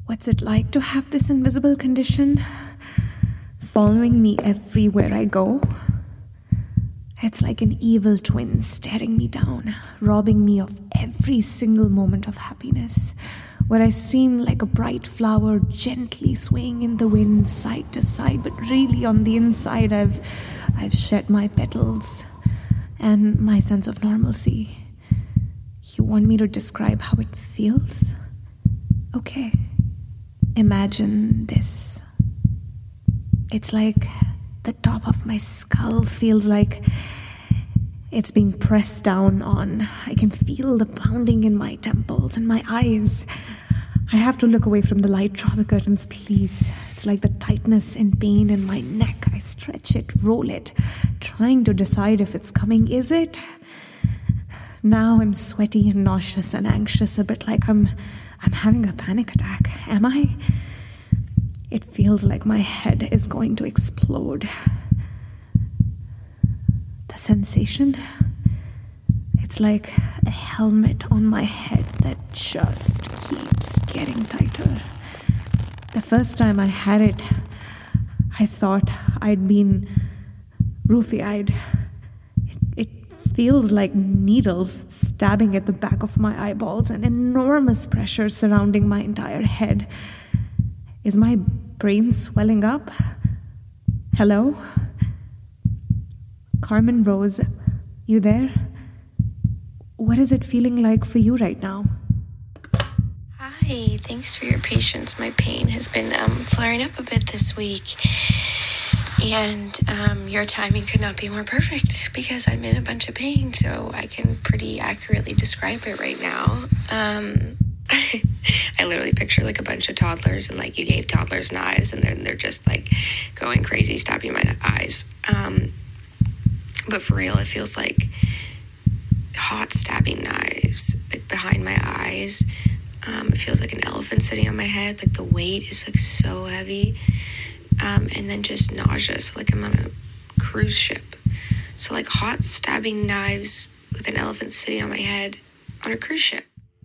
What's it like to have this invisible condition following me everywhere I go? It's like an evil twin staring me down, robbing me of every single moment of happiness, where I seem like a bright flower gently swaying in the wind side to side, but really on the inside I've shed my petals and my sense of normalcy. You want me to describe how it feels? Okay. Imagine this. It's like the top of my skull feels like it's being pressed down on. I can feel the pounding in my temples and my eyes. I have to look away from the light. Draw the curtains, please. It's like the tightness and pain in my neck. I stretch it, roll it, trying to decide if it's coming. Is it? Now I'm sweaty and nauseous and anxious, a bit like I'm having a panic attack. Am I? It feels like my head is going to explode. The sensation, it's like a helmet on my head that just keeps getting tighter. The first time I had it, I thought I'd been roofie-eyed. It feels like needles stabbing at the back of my eyeballs and enormous pressure surrounding my entire head. Is my brain swelling up? Hello? Carmen Rose, you there? What is it feeling like for you right now? Hi, thanks for your patience. My pain has been flaring up a bit this week. And your timing could not be more perfect because I'm in a bunch of pain, so I can pretty accurately describe it right now. I literally picture like a bunch of toddlers and like you gave toddlers knives and then they're just like going crazy, stabbing my eyes. But for real, it feels like hot stabbing knives like behind my eyes. It feels like an elephant sitting on my head. Like the weight is like so heavy. And then just nausea. So like I'm on a cruise ship. So like hot stabbing knives with an elephant sitting on my head on a cruise ship.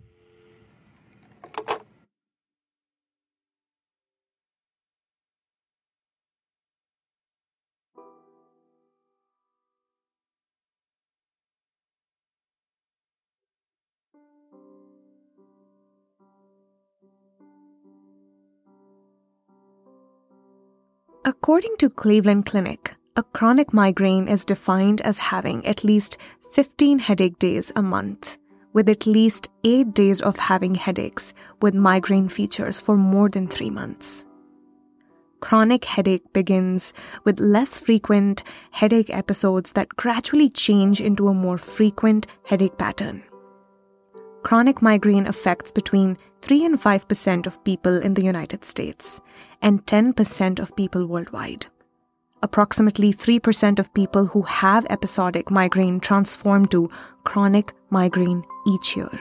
According to Cleveland Clinic, a chronic migraine is defined as having at least 15 headache days a month, with at least 8 days of having headaches with migraine features for more than 3 months. Chronic headache begins with less frequent headache episodes that gradually change into a more frequent headache pattern. Chronic migraine affects between 3 and 5% of people in the United States and 10% of people worldwide. Approximately 3% of people who have episodic migraine transform to chronic migraine each year.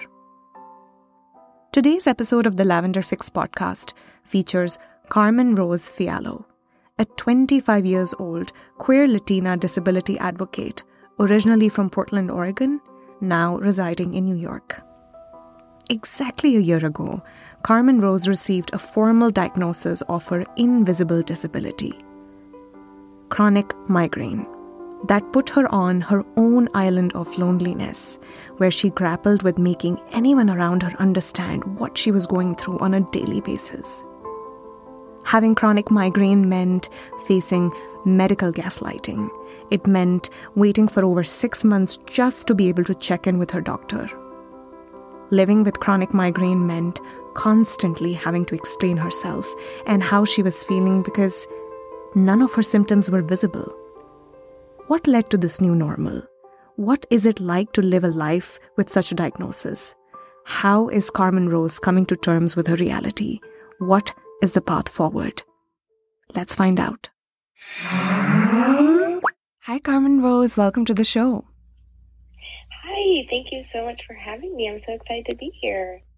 Today's episode of the Lavender Fix podcast features Carmen Rose Fiallo, a 25 years old queer Latina disability advocate, originally from Portland, Oregon, now residing in New York. Exactly a year ago, Carmen Rose received a formal diagnosis of her invisible disability, chronic migraine, that put her on her own island of loneliness, where she grappled with making anyone around her understand what she was going through on a daily basis. Having chronic migraine meant facing medical gaslighting. It meant waiting for over 6 months just to be able to check in with her doctor. Living with chronic migraine meant constantly having to explain herself and how she was feeling because none of her symptoms were visible. What led to this new normal? What is it like to live a life with such a diagnosis? How is Carmen Rose coming to terms with her reality? What is the path forward? Let's find out. Hi, Carmen Rose. Welcome to the show. Hi, thank you so much for having me. I'm so excited to be here.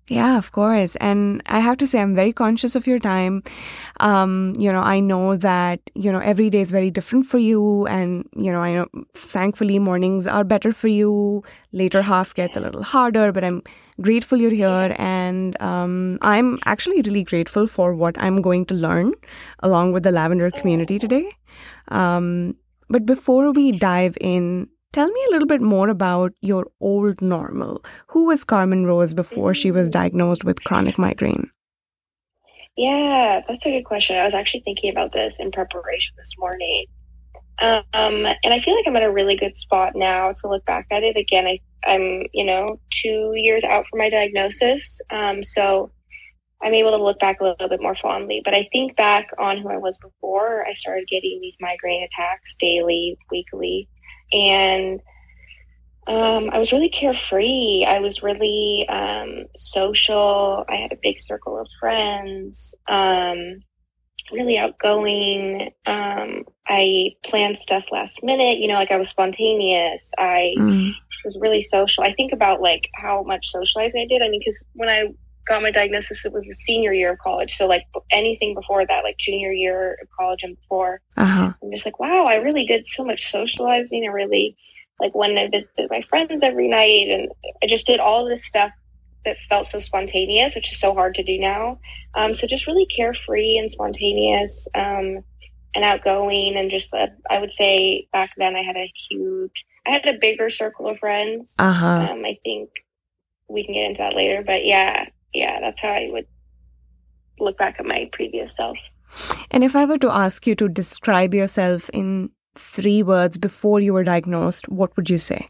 Yeah, of course. And I have to say, I'm very conscious of your time. I know that, every day is very different for you. And, I know thankfully mornings are better for you. Later half gets a little harder, but I'm grateful you're here. And I'm actually really grateful for what I'm going to learn along with the lavender community today. But before we dive in, tell me a little bit more about your old normal. Who was Carmen Rose before she was diagnosed with chronic migraine? Yeah, that's a good question. I was actually thinking about this in preparation this morning. And I feel like I'm at a really good spot now to look back at it. Again, I'm 2 years out from my diagnosis. So I'm able to look back a little bit more fondly. But I think back on who I was before I started getting these migraine attacks daily, weekly. And I was really carefree. I was really social. I had a big circle of friends, really outgoing. I planned stuff last minute, like I was spontaneous. I was really social. I think about like how much socializing I did. I mean, because when I got my diagnosis, it was the senior year of college. So like anything before that, like junior year of college and before, I'm just like, wow, I really did so much socializing. I really like when I visited my friends every night, and I just did all this stuff that felt so spontaneous, which is so hard to do now. So just really carefree and spontaneous, and outgoing, and just I would say back then I had a bigger circle of friends. I think we can get into that later, but yeah, that's how I would look back at my previous self. And if I were to ask you to describe yourself in 3 words before you were diagnosed, what would you say?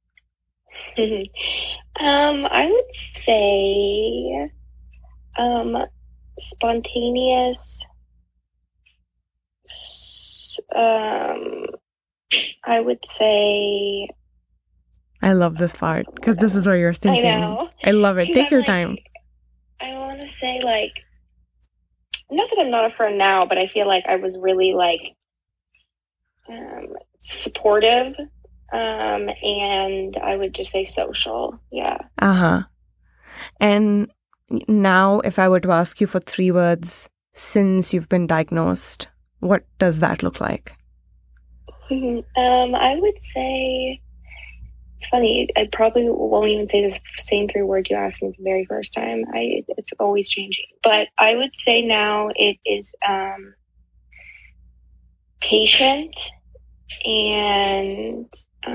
I would say spontaneous. I would say. I love this part because this is where you're thinking. I know. I love it. Take your time. I want to say like, not that I'm not a friend now, but I feel like I was really like supportive, and I would just say social. Yeah. And now if I were to ask you for 3 words since you've been diagnosed, what does that look like? I would say, it's funny, I probably won't even say the same 3 words you asked me the very first time. It's always changing. But I would say now it is patient and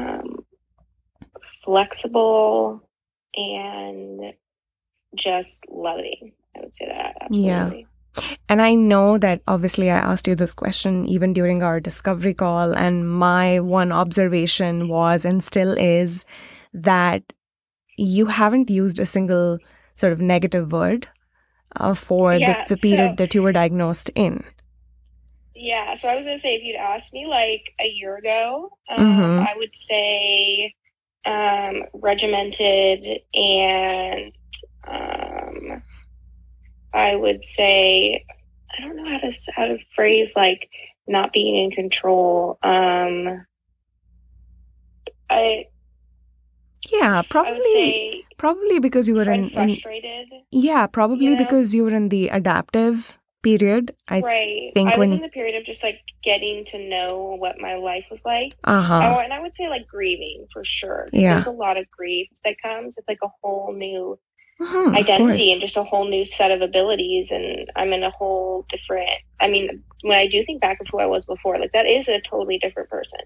flexible and just loving. I would say that, absolutely. Yeah. And I know that obviously I asked you this question even during our discovery call, and my one observation was and still is that you haven't used a single sort of negative word for the period that you were diagnosed in. Yeah, so I was going to say, if you'd asked me like a year ago, I would say regimented, and I would say, I don't know how to phrase like not being in control. Probably because you were frustrated. Because you were in the adaptive period. I was in the period of just like getting to know what my life was like. And I would say like grieving for sure. Yeah. There's a lot of grief that comes. It's like a whole new identity and just a whole new set of abilities, and I'm in a whole different, I mean, when I do think back of who I was before, like that is a totally different person,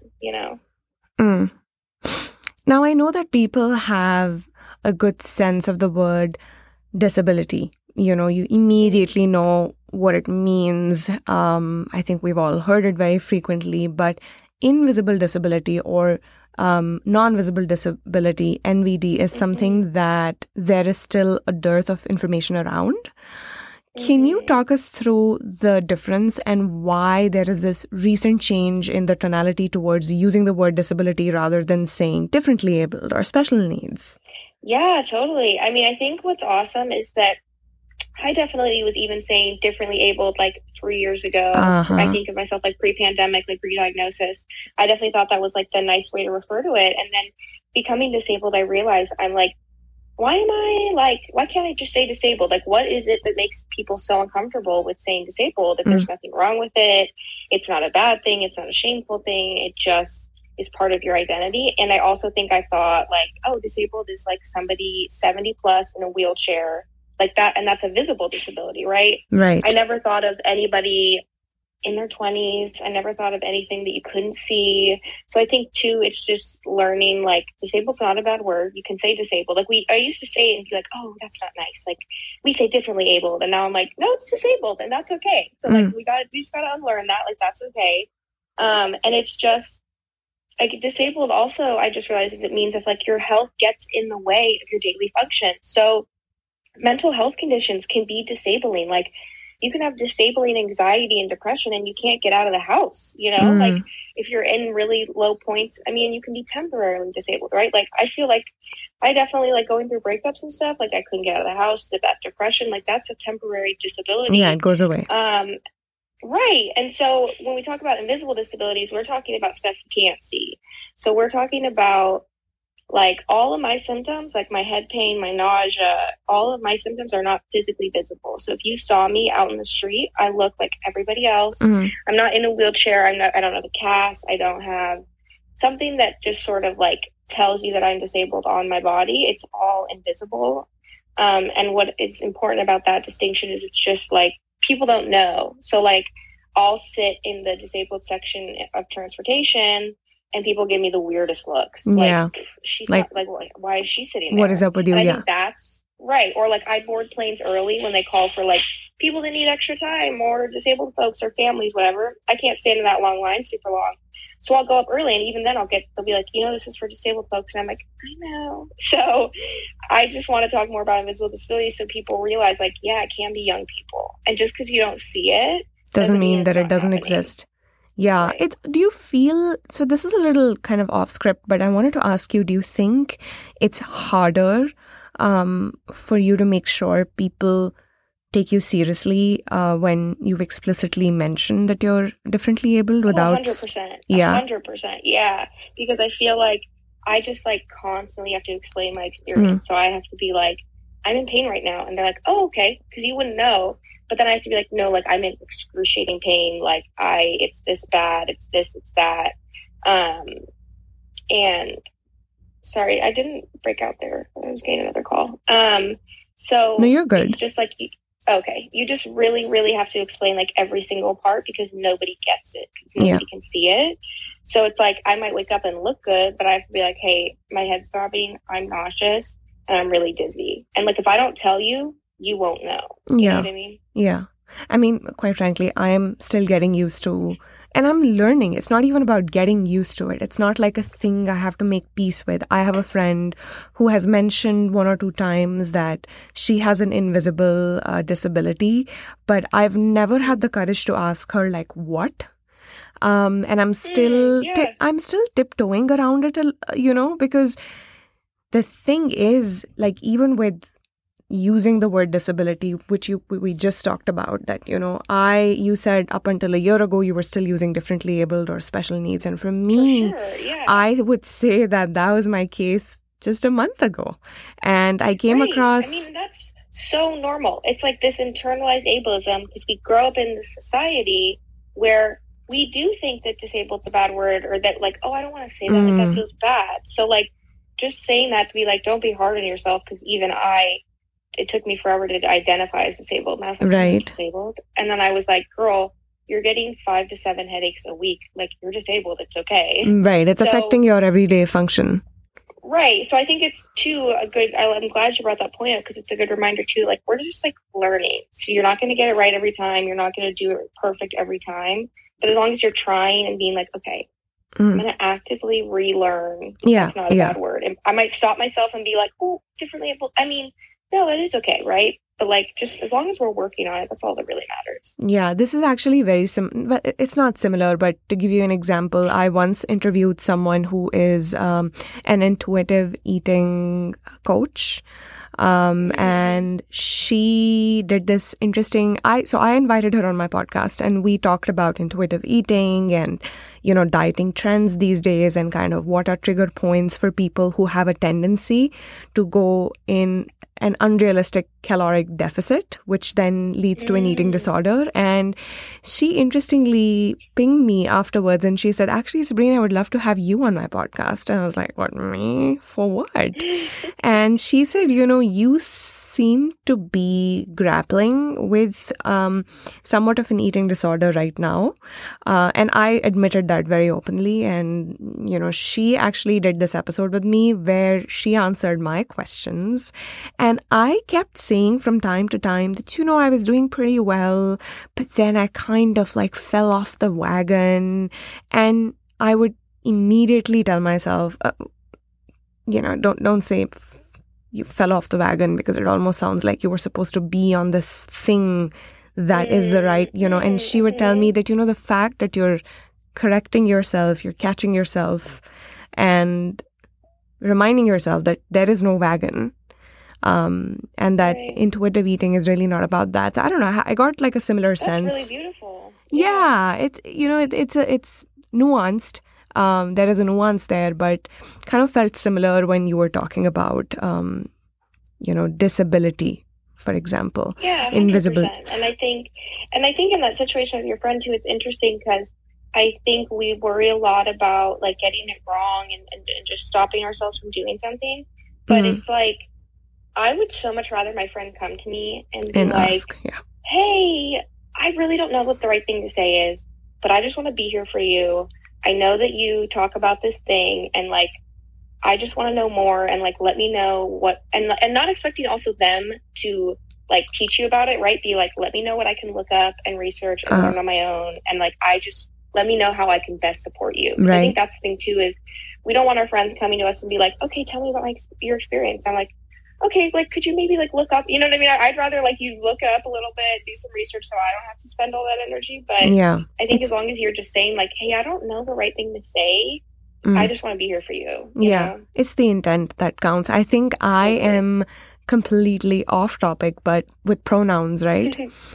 Now I know that people have a good sense of the word disability. You immediately know what it means. I think we've all heard it very frequently, but invisible disability or non-visible disability, NVD, is something that there is still a dearth of information around. Can you talk us through the difference and why there is this recent change in the tonality towards using the word disability rather than saying differently abled or special needs? Yeah, totally. I mean, I think what's awesome is that I definitely was even saying differently abled like 3 years ago. I think of myself like pre-pandemic, like pre-diagnosis. I definitely thought that was like the nice way to refer to it. And then becoming disabled, I realized I'm like why can't I just say disabled? Like, what is it that makes people so uncomfortable with saying disabled? If there's nothing wrong with it, it's not a bad thing, it's not a shameful thing, it just is part of your identity. And I also think I thought like, oh, disabled is like somebody 70 plus in a wheelchair like that. And that's a visible disability, right? Right. I never thought of anybody in their 20s. I never thought of anything that you couldn't see. So I think too, it's just learning like disabled's not a bad word. You can say disabled. Like I used to say it and be like, oh, that's not nice. Like we say differently abled. And now I'm like, no, it's disabled and that's okay. So like we just got to unlearn that. Like that's okay. And it's just like disabled also, I just realized it means if like your health gets in the way of your daily function. So mental health conditions can be disabling. Like you can have disabling anxiety and depression and you can't get out of the house, you know, like if you're in really low points, I mean, you can be temporarily disabled, right? Like I feel like I definitely like going through breakups and stuff, like I couldn't get out of the house, that depression, like that's a temporary disability. Yeah, it goes away. Right. And so when we talk about invisible disabilities, we're talking about stuff you can't see. So we're talking about like all of my symptoms, like my head pain, my nausea, all of my symptoms are not physically visible. So if you saw me out in the street, I look like everybody else. I'm not in a wheelchair. I don't have a cast. I don't have something that just sort of like tells you that I'm disabled on my body. It's all invisible. And what is important about that distinction is it's just like people don't know. So like I'll sit in the disabled section of transportation and people give me the weirdest looks. Yeah. Like she's like, not, like, why is she sitting there? What is up with you? And I yeah. think that's right. Or like I board planes early when they call for like people that need extra time or disabled folks or families, whatever. I can't stand in that long line super long. So I'll go up early and even then they'll be like, you know, this is for disabled folks. And I'm like, I know. So I just want to talk more about invisible disabilities so people realize like, yeah, it can be young people. And just because you don't see it doesn't mean that it doesn't exist. Yeah. Right. Do you feel, so this is a little kind of off script, but I wanted to ask you, do you think it's harder for you to make sure people take you seriously when you've explicitly mentioned that you're differently abled without... 100%. Yeah. 100%. Yeah. Because I feel like I just like constantly have to explain my experience. So I have to be like, I'm in pain right now. And they're like, oh, okay. Because you wouldn't know. But then I have to be like, no, like I'm in excruciating pain. Like it's this bad. It's this, it's that. And sorry, I didn't break out there. I was getting another call. So no, you're good. It's just like, okay, you just really, really have to explain like every single part because nobody gets it. Because nobody can see it. So it's like, I might wake up and look good, but I have to be like, hey, my head's throbbing. I'm nauseous and I'm really dizzy. And like, if I don't tell you, you won't know. You know what I mean? Yeah. I mean, quite frankly, I am still getting used to, and I'm learning. It's not even about getting used to it. It's not like a thing I have to make peace with. I have a friend who has mentioned 1 or 2 times that she has an invisible disability, but I've never had the courage to ask her, like, what? And I'm still, I'm still tiptoeing around it, you know, because the thing is, like, even with using the word disability, which we just talked about, that, you know, you said up until a year ago, you were still using differently abled or special needs. And for me, I would say that was my case just a month ago. And I came across... I mean, that's so normal. It's like this internalized ableism because we grow up in this society where we do think that disabled's a bad word or that like, oh, I don't want to say that. Like, that feels bad. So like, just saying that to be like, don't be hard on yourself because even it took me forever to identify as disabled. And I was like, I'm disabled. And then I was like, girl, you're getting 5 to 7 headaches a week. Like, you're disabled. It's okay. Right. It's affecting your everyday function. Right. So I think it's too a good, I'm glad you brought that point up because it's a good reminder too. Like, we're just like learning. So you're not going to get it right every time. You're not going to do it perfect every time. But as long as you're trying and being like, okay, I'm going to actively relearn. Yeah. That's not a bad word. And I might stop myself and be like, oh, differently able. I mean, no, that is okay, right? But like, just as long as we're working on it, that's all that really matters. Yeah, this is actually very well, it's not similar, but to give you an example, I once interviewed someone who is an intuitive eating coach. And she did this interesting, so I invited her on my podcast, and we talked about intuitive eating and, dieting trends these days, and kind of what are trigger points for people who have a tendency to go in an unrealistic caloric deficit, which then leads to an eating disorder. And she interestingly pinged me afterwards, and she said, actually, Sabrina, I would love to have you on my podcast. And I was like, what, me? For what? And she said, you seem to be grappling with somewhat of an eating disorder right now. And I admitted that very openly. And, she actually did this episode with me where she answered my questions. And I kept saying from time to time that, I was doing pretty well, but then I kind of like fell off the wagon. And I would immediately tell myself, don't say you fell off the wagon, because it almost sounds like you were supposed to be on this thing that is the right, and she would tell me that, the fact that you're correcting yourself, you're catching yourself and reminding yourself that there is no wagon, and that intuitive eating is really not about that. So I don't know, I got like a similar sense. That's really beautiful. Yeah, it's, it's nuanced. There is a nuance there, but kind of felt similar when you were talking about, disability, for example. Yeah, 100%. Invisible. And I think in that situation with your friend too, it's interesting because I think we worry a lot about like getting it wrong and just stopping ourselves from doing something. But it's like, I would so much rather my friend come to me and be like, ask, hey, I really don't know what the right thing to say is, but I just want to be here for you. I know that you talk about this thing, and like, I just want to know more, and like, let me know what, and not expecting also them to like teach you about it, right? Be like, let me know what I can look up and research and learn on my own. And like, let me know how I can best support you. Right. I think that's the thing too, is we don't want our friends coming to us and be like, okay, tell me about your experience. I'm like, okay, like, could you maybe like look up, you know what I mean? I'd rather like you look up a little bit, do some research so I don't have to spend all that energy. But yeah, I think as long as you're just saying like, hey, I don't know the right thing to say, I just want to be here for you. You know? It's the intent that counts. I think I am completely off topic, but with pronouns, right?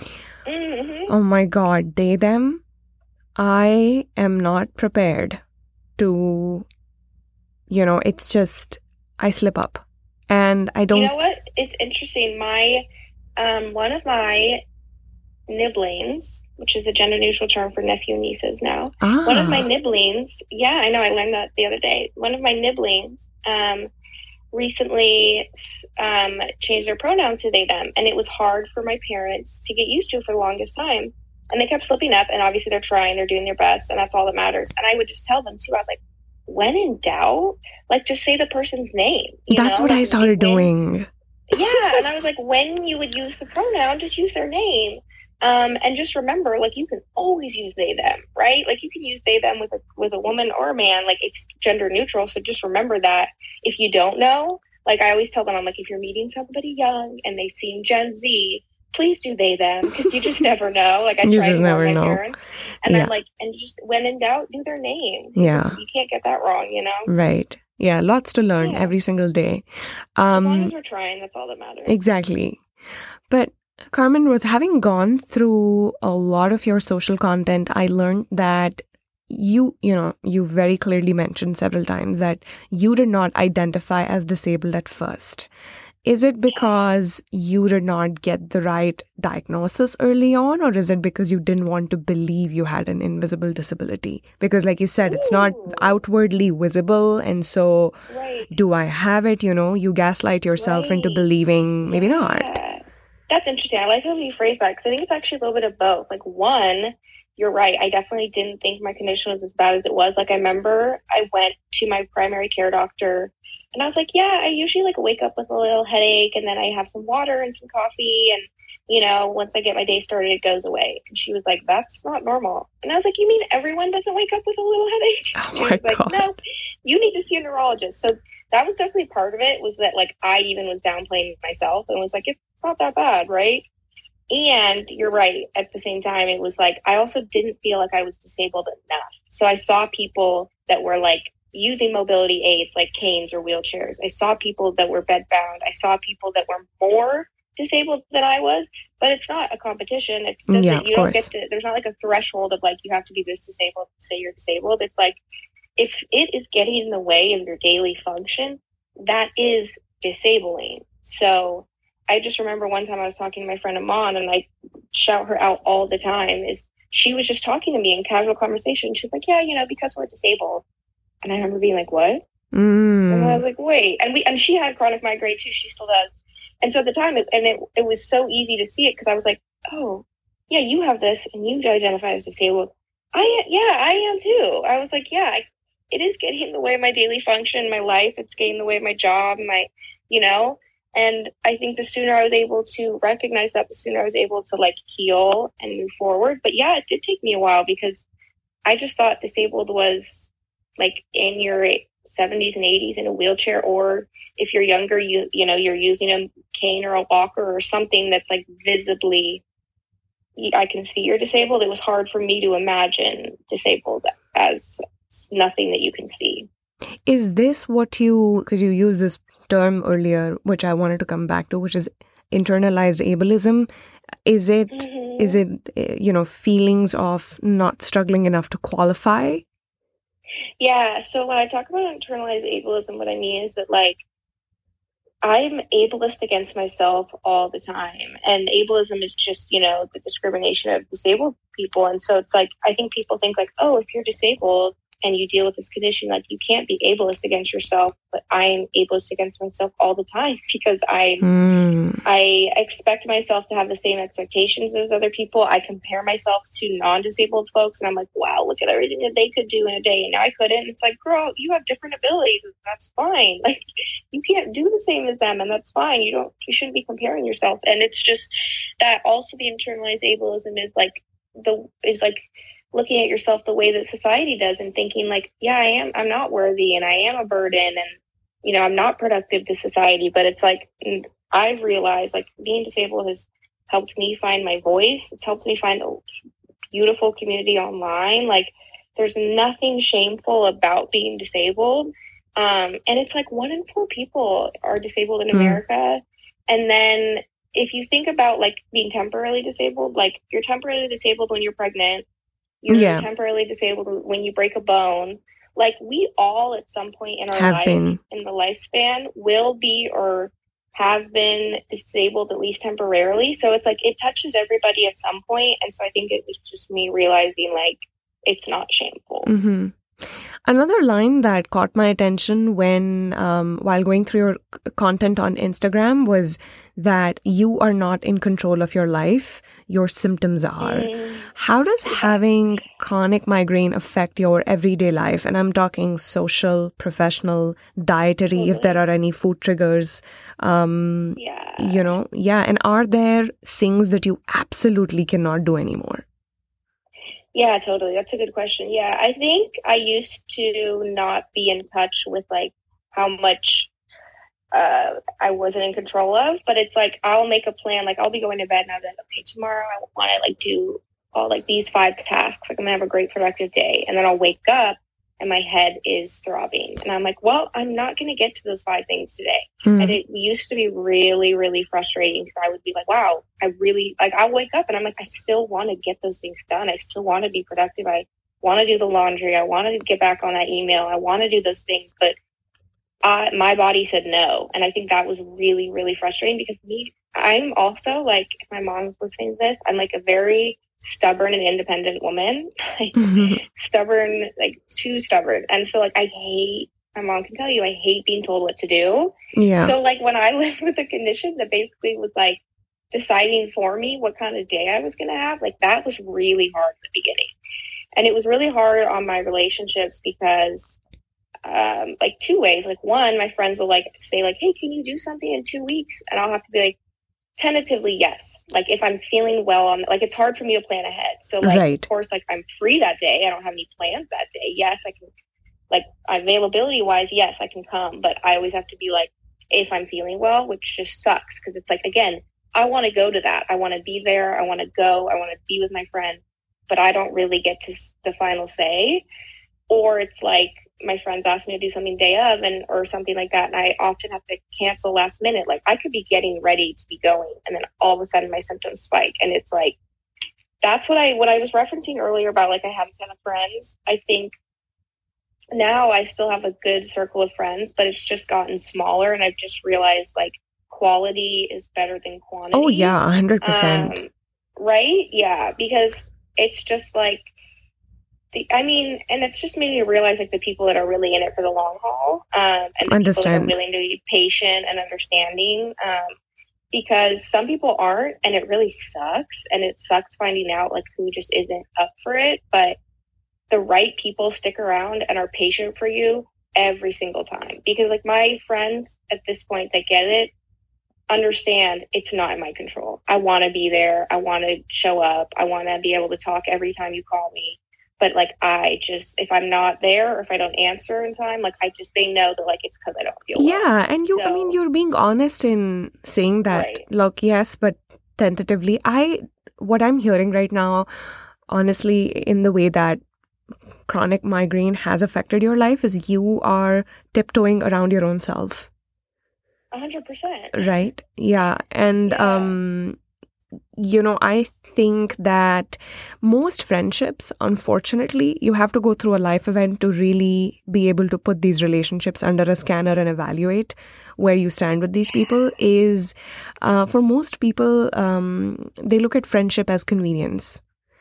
Oh my God, they, them. I am not prepared to, it's just, I slip up. And I don't... You know what? It's interesting. One of my nibblings, which is a gender-neutral term for nephew and nieces now. One of my nibblings... Yeah, I know. I learned that the other day. One of my nibblings recently changed their pronouns to they, them. And it was hard for my parents to get used to for the longest time. And they kept slipping up. And obviously they're trying. They're doing their best. And that's all that matters. And I would just tell them, too. I was like, when in doubt, like, just say the person's name. That's what I started doing. Yeah, and I was like, when you would use the pronoun, just use their name. And just remember, like, you can always use they, them, right? Like, you can use they, them with a woman or a man. Like, it's gender neutral. So just remember that. If you don't know, like, I always tell them, I'm like, if you're meeting somebody young and they seem Gen Z, please do they, them, because you just never know. Like, I tried to warn my parents. And I'm like, and just when in doubt, do their name. Yeah. You can't get that wrong, Right. Yeah, lots to learn every single day. As long as we're trying, that's all that matters. Exactly. But Carmen Rose, having gone through a lot of your social content, I learned that you very clearly mentioned several times that you did not identify as disabled at first. Is it because you did not get the right diagnosis early on, or is it because you didn't want to believe you had an invisible disability? Because like you said, it's not outwardly visible. And so do I have it? You gaslight yourself into believing maybe not. That's interesting. I like how you phrase that, because I think it's actually a little bit of both. Like, one, you're right. I definitely didn't think my condition was as bad as it was. Like, I remember I went to my primary care doctor and I was like, yeah, I usually like wake up with a little headache and then I have some water and some coffee. And, once I get my day started, it goes away. And she was like, that's not normal. And I was like, you mean everyone doesn't wake up with a little headache? Oh she was like, God. you need to see a neurologist. So that was definitely part of it, was that like I even was downplaying myself and was like, it's not that bad, right? And you're right, at the same time, it was like I also didn't feel like I was disabled enough. So I saw people that were like using mobility aids like canes or wheelchairs. I saw people that were bedbound. I saw people that were more disabled than I was, but it's not a competition. It's doesn't, Yeah, of you don't course. get to, there's not like a threshold of like you have to be this disabled to say you're disabled. It's like if it is getting in the way of your daily function, that is disabling. So I just remember one time I was talking to my friend Amon, and I shout her out all the time, is she was just talking to me in casual conversation. She's like, yeah, because we're disabled. And I remember being like, what? And I was like, wait. And she had chronic migraine too. She still does. And so at the time, it was so easy to see it, because I was like, oh, yeah, you have this and you identify as disabled. I am too. I was like, yeah, it is getting in the way of my daily function, my life. It's getting in the way of my job, and I think the sooner I was able to recognize that, the sooner I was able to like heal and move forward. But yeah, it did take me a while, because I just thought disabled was like in your 70s and 80s in a wheelchair, or if you're younger, you're using a cane or a walker or something that's like visibly, I can see you're disabled. It was hard for me to imagine disabled as nothing that you can see. Is this what because you used this term earlier, which I wanted to come back to, which is internalized ableism. Is it, feelings of not struggling enough to qualify? Yeah. So when I talk about internalized ableism, what I mean is that like, I'm ableist against myself all the time. And ableism is just, the discrimination of disabled people. And so it's like, I think people think like, oh, if you're disabled and you deal with this condition, like you can't be ableist against yourself. But I'm ableist against myself all the time, because I expect myself to have the same expectations as other people. I compare myself to non-disabled folks, and I'm like, wow, look at everything that they could do in a day, and now I couldn't. It's like, girl, you have different abilities, and that's fine. Like, you can't do the same as them, and that's fine. You shouldn't be comparing yourself. And it's just that also the internalized ableism is like looking at yourself the way that society does, and thinking like, yeah, I'm not worthy, and I am a burden, and I'm not productive to society. But it's like, I've realized like being disabled has helped me find my voice. It's helped me find a beautiful community online. Like, there's nothing shameful about being disabled. And it's like 1 in 4 people are disabled in America. And then if you think about like being temporarily disabled, like you're temporarily disabled when you're pregnant. You're temporarily disabled when you break a bone. Like, we all at some point in our life, in the lifespan, will be or have been disabled, at least temporarily. So it's like it touches everybody at some point. And so I think it was just me realizing like it's not shameful. Mm-hmm. Another line that caught my attention when while going through your content on Instagram was that you are not in control of your life, your symptoms are. How does having chronic migraine affect your everyday life? And I'm talking social, professional, dietary, if there are any food triggers. And are there things that you absolutely cannot do anymore? Yeah, totally. That's a good question. Yeah, I think I used to not be in touch with like how much I wasn't in control of, but it's like I'll make a plan. Like, I'll be going to bed and I'll be like, okay, tomorrow I want to like do all like these 5 tasks. Like, I'm gonna have a great productive day, and then I'll wake up and my head is throbbing, and I'm like, well, I'm not gonna get to those 5 things today. And it used to be really, really frustrating, because I would be like, wow, I really like, I'll wake up and I'm like, I still want to get those things done. I still want to be productive. I want to do the laundry. I want to get back on that email. I want to do those things, but my body said no. And I think that was really, really frustrating, because I'm also like, if my mom's listening to this, I'm like a very stubborn and independent woman. Stubborn, like too stubborn. And so like my mom can tell you, I hate being told what to do. Yeah. So like when I lived with a condition that basically was like deciding for me what kind of day I was going to have, like that was really hard at the beginning. And it was really hard on my relationships, because like 2 ways. Like, one, my friends will like say like, hey, can you do something in 2 weeks? And I'll have to be like, tentatively, yes. Like, if I'm feeling well on, like, it's hard for me to plan ahead. So like, of course, like I'm free that day. I don't have any plans that day. Yes, I can like availability wise, yes, I can come, but I always have to be like, if I'm feeling well, which just sucks because it's like, again, I want to go to that. I want to be there. I want to go. I want to be with my friend, but I don't really get to the final say. Or it's like my friends ask me to do something day of or something like that, and I often have to cancel last minute. Like I could be getting ready to be going, and then all of a sudden my symptoms spike, and it's like that's what I was referencing earlier about like I have a ton of friends. I think now I still have a good circle of friends, but it's just gotten smaller, and I've just realized like quality is better than quantity. Oh yeah, 100%. Right? Yeah, because it's just like and it's just made me realize like the people that are really in it for the long haul, and the people that are willing to be patient and understanding, because some people aren't, and it really sucks. And it sucks finding out like who just isn't up for it. But the right people stick around and are patient for you every single time, because like my friends at this point that get it understand it's not in my control. I want to be there. I want to show up. I want to be able to talk every time you call me. But like, if I'm not there or if I don't answer in time, like they know that like it's because I don't feel well. Yeah, and you're being honest in saying that. Right. Look, yes, but tentatively, what I'm hearing right now, honestly, in the way that chronic migraine has affected your life, is you are tiptoeing around your own self. 100%. Right? Yeah, and I think that most friendships, unfortunately, you have to go through a life event to really be able to put these relationships under a scanner and evaluate where you stand with these people. Is for most people, they look at friendship as convenience.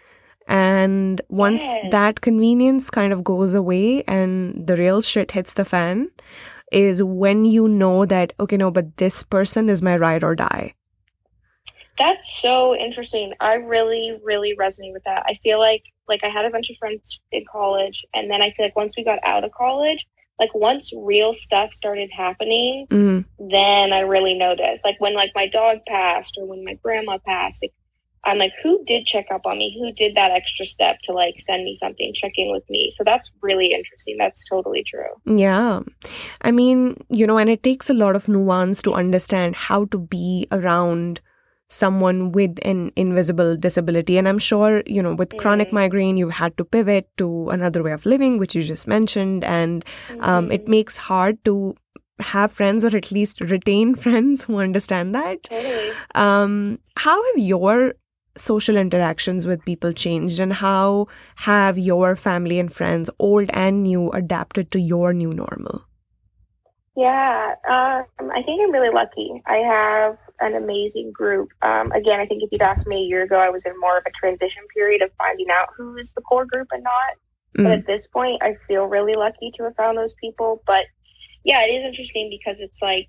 And once that convenience kind of goes away and the real shit hits the fan, is when you know that, okay, no, but this person is my ride or die. That's so interesting. I really, really resonate with that. I feel like I had a bunch of friends in college, and then I feel like once we got out of college, like once real stuff started happening, then I really noticed. Like when like my dog passed or when my grandma passed, like, I'm like, who did check up on me? Who did that extra step to like send me something, check in with me? So that's really interesting. That's totally true. Yeah. I mean, and it takes a lot of nuance to understand how to be around someone with an invisible disability. And I'm sure, with chronic migraine, you've had to pivot to another way of living, which you just mentioned. And it makes hard to have friends, or at least retain friends who understand that. Totally. How have your social interactions with people changed, and how have your family and friends, old and new, adapted to your new normal? Yeah, I think I'm really lucky. I have an amazing group. Again, I think if you'd asked me a year ago, I was in more of a transition period of finding out who is the core group and not. But at this point, I feel really lucky to have found those people. But yeah, it is interesting because it's like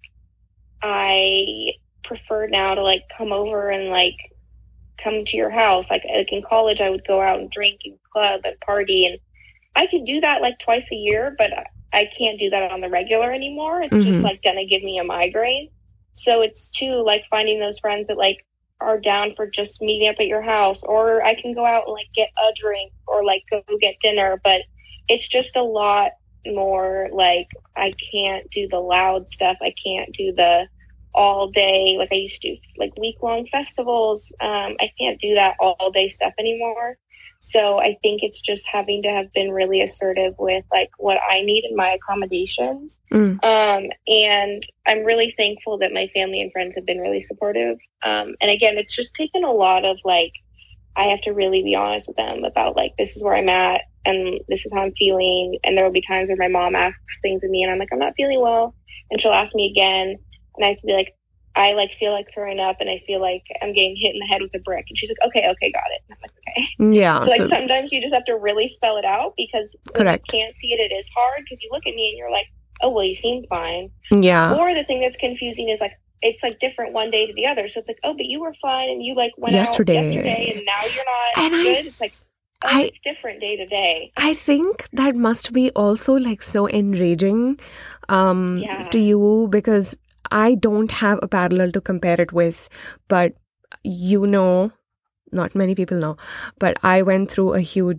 I prefer now to like come over and like come to your house. Like in college, I would go out and drink and club and party, and I could do that like twice a year, but I can't do that on the regular anymore. It's just like gonna give me a migraine. So it's too like finding those friends that like are down for just meeting up at your house, or I can go out and like get a drink or like go get dinner, but it's just a lot more like I can't do the loud stuff. I can't do the all day like I used to do, like week-long festivals. I can't do that all day stuff anymore. So I think it's just having to have been really assertive with like what I need in my accommodations. And I'm really thankful that my family and friends have been really supportive. And again, it's just taken a lot of like, I have to really be honest with them about like, this is where I'm at and this is how I'm feeling. And there will be times where my mom asks things of me and I'm like, I'm not feeling well. And she'll ask me again. And I have to be like, I like feel like throwing up and I feel like I'm getting hit in the head with a brick. And she's like, okay, got it. And I'm like, okay. Yeah. So like sometimes you just have to really spell it out because when you can't see it, it is hard because you look at me and you're like, oh, well, you seem fine. Yeah. Or the thing that's confusing is like, it's like different one day to the other. So it's like, oh, but you were fine and you like went out yesterday and now you're not good. It's like, it's different day to day. I think that must be also like so enraging to you because I don't have a parallel to compare it with, but not many people know, but I went through a huge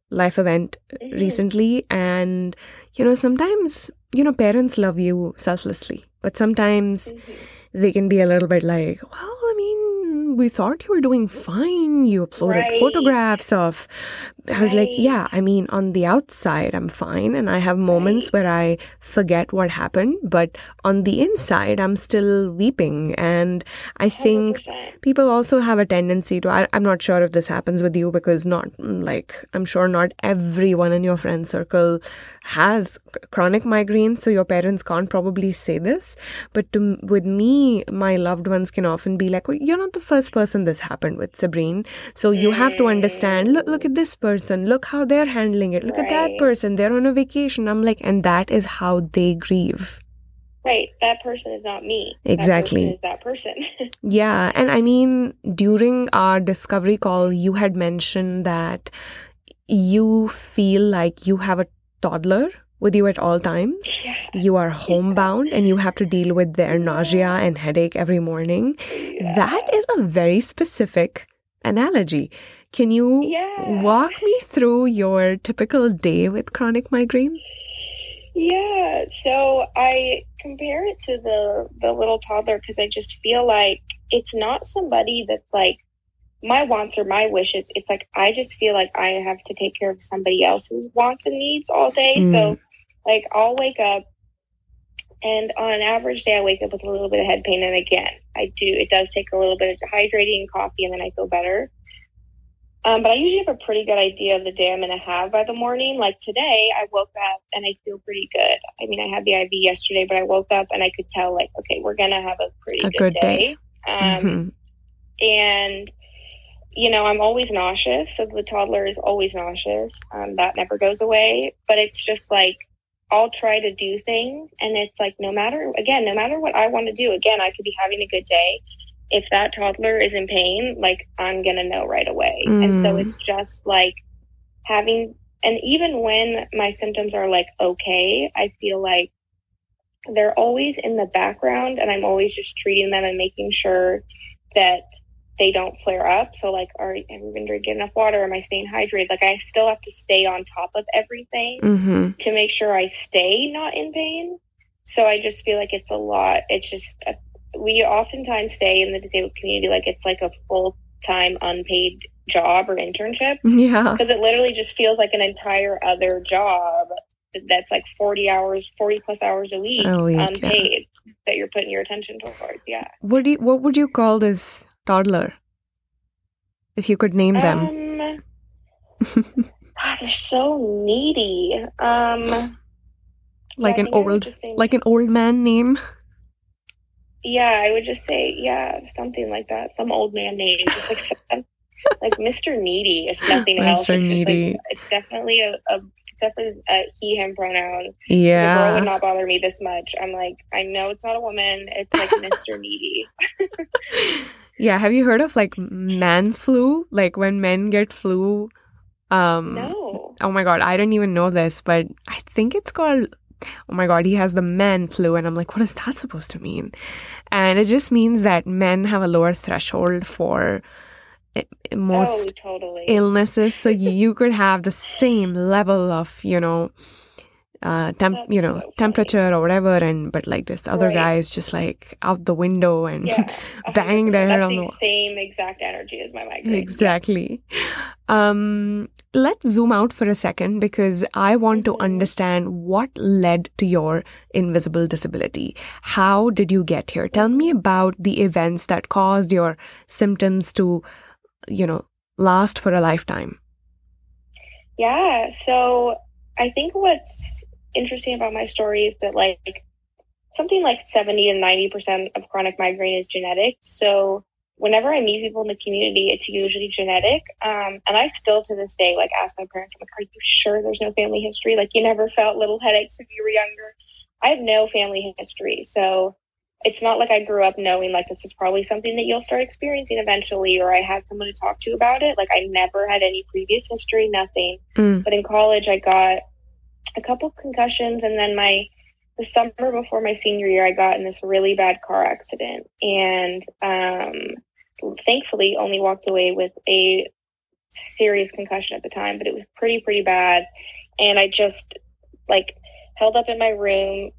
life event recently, and sometimes parents love you selflessly, but sometimes they can be a little bit like, well, I mean, we thought you were doing fine. You uploaded photographs of. I was like, yeah, I mean, on the outside, I'm fine. And I have moments where I forget what happened. But on the inside, I'm still weeping. And I think 100%. people also have a tendency to, I'm not sure if this happens with you, because I'm sure not everyone in your friend circle has chronic migraine. So your parents can't probably say this. But with me, my loved ones can often be like, well, you're not the first person this happened with, Sabrine. So you have to understand, look at this person. Look how they're handling it. Look at that person. They're on a vacation. I'm like, and that is how they grieve. Right. That person is not me. Exactly. That person is that person. Yeah. And I mean, during our discovery call, you had mentioned that you feel like you have a toddler with you at all times. Yeah. You are homebound and you have to deal with their nausea and headache every morning. Yeah. That is a very specific analogy. Can you walk me through your typical day with chronic migraine? Yeah, so I compare it to the little toddler because I just feel like it's not somebody that's like my wants or my wishes. It's like I just feel like I have to take care of somebody else's wants and needs all day. So like I'll wake up, and on an average day I wake up with a little bit of head pain, and again, it does take a little bit of hydrating and coffee, and then I feel better. But I usually have a pretty good idea of the day I'm going to have by the morning. Like today, I woke up and I feel pretty good. I mean, I had the IV yesterday, but I woke up and I could tell, like, okay, we're going to have a pretty good day. And, I'm always nauseous. So the toddler is always nauseous. That never goes away. But it's just like, I'll try to do things. And it's like, no matter what I want to do, again, I could be having a good day. If that toddler is in pain, like I'm going to know right away. And so it's just like and even when my symptoms are like, okay, I feel like they're always in the background and I'm always just treating them and making sure that they don't flare up. So like, have we been drinking enough water? Am I staying hydrated? Like I still have to stay on top of everything to make sure I stay not in pain. So I just feel like it's a lot. It's just we oftentimes say in the disabled community, like it's like a full-time unpaid job or internship. Yeah. Because it literally just feels like an entire other job that's like 40 plus hours a week unpaid that you're putting your attention towards. Yeah. What would you call this toddler? If you could name them. God, they're so needy. Like an old man name. Yeah, I would just say, something like that. Some old man name, just like Mr. Needy, if nothing else. Mr. Needy. It's definitely a he, him pronoun. Yeah. The girl would not bother me this much. I'm like, I know it's not a woman. It's like Mr. Needy. Yeah, have you heard of like man flu? Like when men get flu? No. Oh my God, I didn't even know this, but I think it's called... Oh my God, he has the man flu. And I'm like, what is that supposed to mean? And it just means that men have a lower threshold for most illnesses. So you could have the same level of, temperature or whatever. But like this other guy is just like out the window and banging their head on the wall. Same exact energy as my migraine. Exactly. Let's zoom out for a second because I want to understand what led to your invisible disability. How did you get here? Tell me about the events that caused your symptoms to, last for a lifetime. Yeah. So I think what's interesting about my story is that like something like 70 to 90% of chronic migraine is genetic. So whenever I meet people in the community, it's usually genetic. And I still to this day, like ask my parents, I'm like, are you sure there's no family history? Like you never felt little headaches when you were younger? I have no family history. So it's not like I grew up knowing like this is probably something that you'll start experiencing eventually, or I had someone to talk to about it. Like I never had any previous history, nothing. But in college, I got a couple concussions, and then the summer before my senior year, I got in this really bad car accident, and thankfully only walked away with a serious concussion at the time, but it was pretty bad. And I just like held up in my room,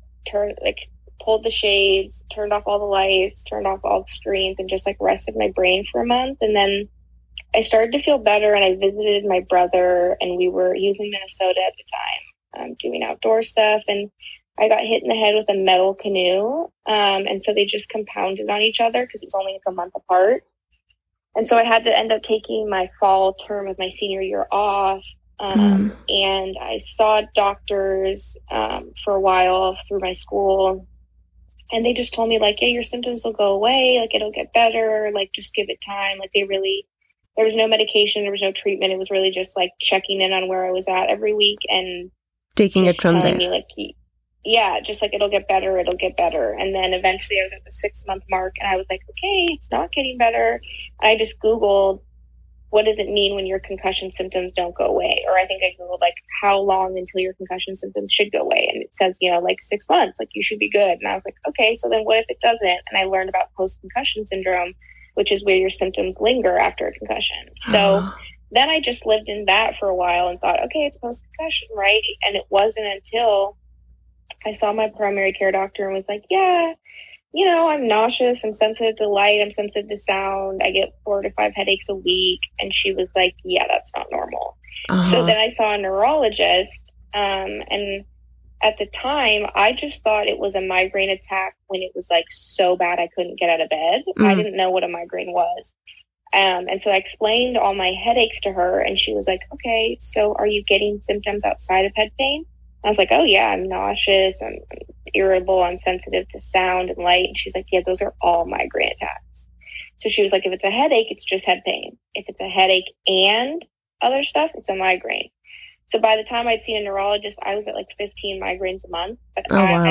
pulled the shades, turned off all the lights, turned off all the screens, and just like rested my brain for a month. And then I started to feel better, and I visited my brother, and he was in Minnesota at the time, doing outdoor stuff, and I got hit in the head with a metal canoe. And so they just compounded on each other because it was only like a month apart. And so I had to end up taking my fall term of my senior year off. And I saw doctors for a while through my school. And they just told me, like, yeah, your symptoms will go away. Like, it'll get better. Like, just give it time. Like, there was no medication. There was no treatment. It was really just, like, checking in on where I was at every week and taking it from there. Me, like, yeah, just like, it'll get better. And then eventually I was at the 6-month mark, and I was like, okay, it's not getting better. And I just Googled, what does it mean when your concussion symptoms don't go away? Or I think I Googled, like, how long until your concussion symptoms should go away? And it says, like 6 months, like, you should be good. And I was like, okay, so then what if it doesn't? And I learned about post-concussion syndrome, which is where your symptoms linger after a concussion. So then I just lived in that for a while and thought, okay, it's post-concussion, right? And it wasn't until I saw my primary care doctor and was like, yeah, I'm nauseous, I'm sensitive to light, I'm sensitive to sound, I get 4 to 5 headaches a week. And she was like, yeah, that's not normal. So then I saw a neurologist, and at the time, I just thought it was a migraine attack when it was like so bad I couldn't get out of bed. I didn't know what a migraine was. And so I explained all my headaches to her, and she was like, okay, so are you getting symptoms outside of head pain? I was like, oh yeah, I'm nauseous, I'm irritable, I'm sensitive to sound and light. And she's like, yeah, those are all migraine attacks. So she was like, if it's a headache, it's just head pain. If it's a headache and other stuff, it's a migraine. So by the time I'd seen a neurologist, I was at like 15 migraines a month, but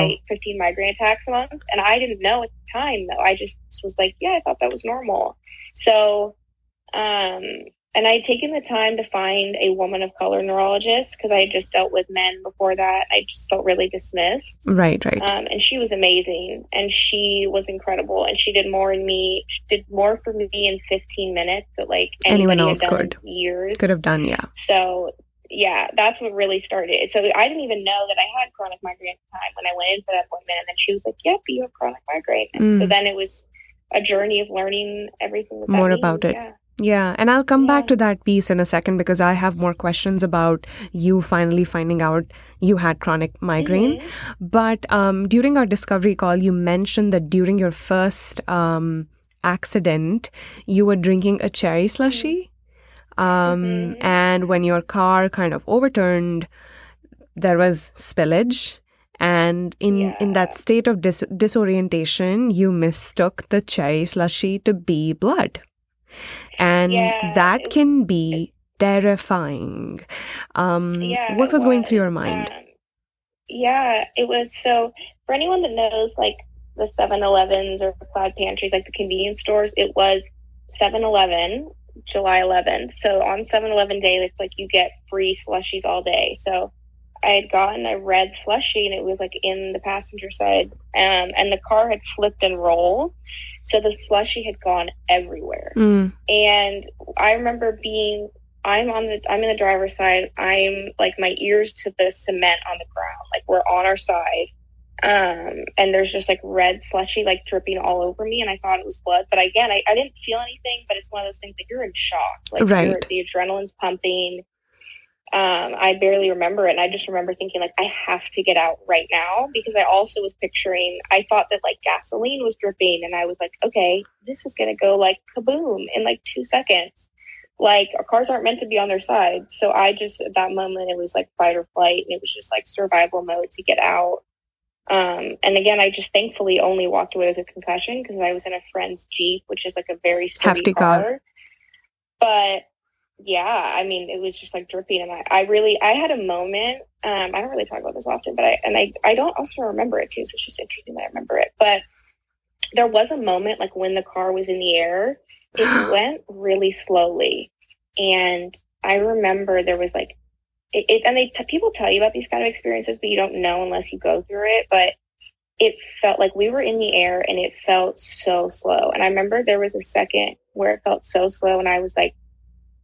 15 migraine attacks a month. And I didn't know at the time, though. I just was like, yeah, I thought that was normal. So, and I had taken the time to find a woman of color neurologist because I had just dealt with men before that. I just felt really dismissed. Right. And she was amazing, and she was incredible, and she did more for me in 15 minutes that like anyone else could have done. Yeah. So yeah, that's what really started it. So I didn't even know that I had chronic migraine at the time when I went in for that appointment, and then she was like, yep, you have chronic migraine. And so then it was a journey of learning everything more about it. Yeah, and I'll come back to that piece in a second because I have more questions about you finally finding out you had chronic migraine. But during our discovery call, you mentioned that during your first accident, you were drinking a cherry slushy. And when your car kind of overturned, there was spillage. And in that state of disorientation, you mistook the cherry slushy to be blood. And that can be terrifying. What was going through your mind? It was. So for anyone that knows, like the 7-Elevens or Cloud Pantries, like the convenience stores, it was 7-Eleven, July 11th. So on 7-Eleven day, it's like you get free slushies all day. So I had gotten a red slushie, and it was like in the passenger side, and the car had flipped and rolled. So the slushie had gone everywhere. And I remember I'm in the driver's side. I'm like my ears to the cement on the ground. Like we're on our side. And there's just like red slushie like dripping all over me. And I thought it was blood. But again, I didn't feel anything, but it's one of those things that you're in shock. Like the adrenaline's pumping. I barely remember it. And I just remember thinking like, I have to get out right now, because I also was picturing, I thought that like gasoline was dripping, and I was like, okay, this is going to go like kaboom in like 2 seconds. Like our cars aren't meant to be on their side. So I just, at that moment, it was like fight or flight, and it was just like survival mode to get out. And again, I just thankfully only walked away with a concussion because I was in a friend's Jeep, which is like a very sturdy car. But yeah, I mean, it was just like dripping, and I had a moment. I don't really talk about this often, but I don't also remember it too. So it's just interesting that I remember it. But there was a moment like when the car was in the air, it went really slowly, and I remember there was like people tell you about these kind of experiences, but you don't know unless you go through it. But it felt like we were in the air, and it felt so slow. And I remember there was a second where it felt so slow, and I was like,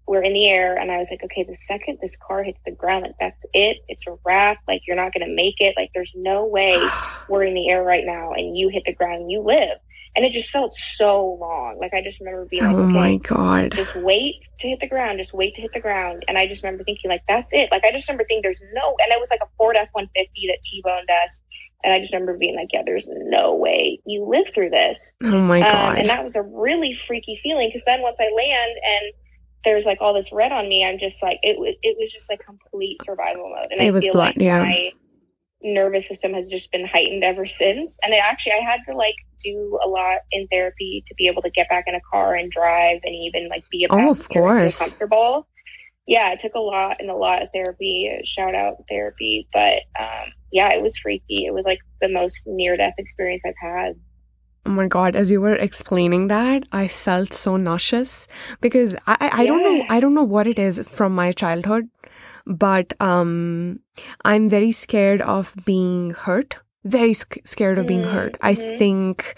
we're in the air, and I was like, okay, the second this car hits the ground, like, that's it. It's a wrap. Like, you're not going to make it. Like, there's no way we're in the air right now and you hit the ground and you live. And it just felt so long. Like, I just remember being like, Oh okay, my God. just wait to hit the ground. Just wait to hit the ground. And I just remember thinking, like, that's it. Like, I just remember thinking there's no, and it was like a Ford F-150 that T-boned us. And I just remember being like, yeah, there's no way you live through this. Oh my God. And that was a really freaky feeling, because then once I land and there's like all this red on me, I'm just like, it was just like complete survival mode. And It I was feel blood, like yeah. my nervous system has just been heightened ever since. And I had to like do a lot in therapy to be able to get back in a car and drive and even like be a passenger of course. and feel comfortable. Yeah, it took a lot of therapy. Shout out therapy. But yeah, it was freaky. It was like the most near-death experience I've had. Oh my God, as you were explaining that, I felt so nauseous because I don't know what it is from my childhood, but I'm very scared of being hurt. Very scared of being hurt. I think,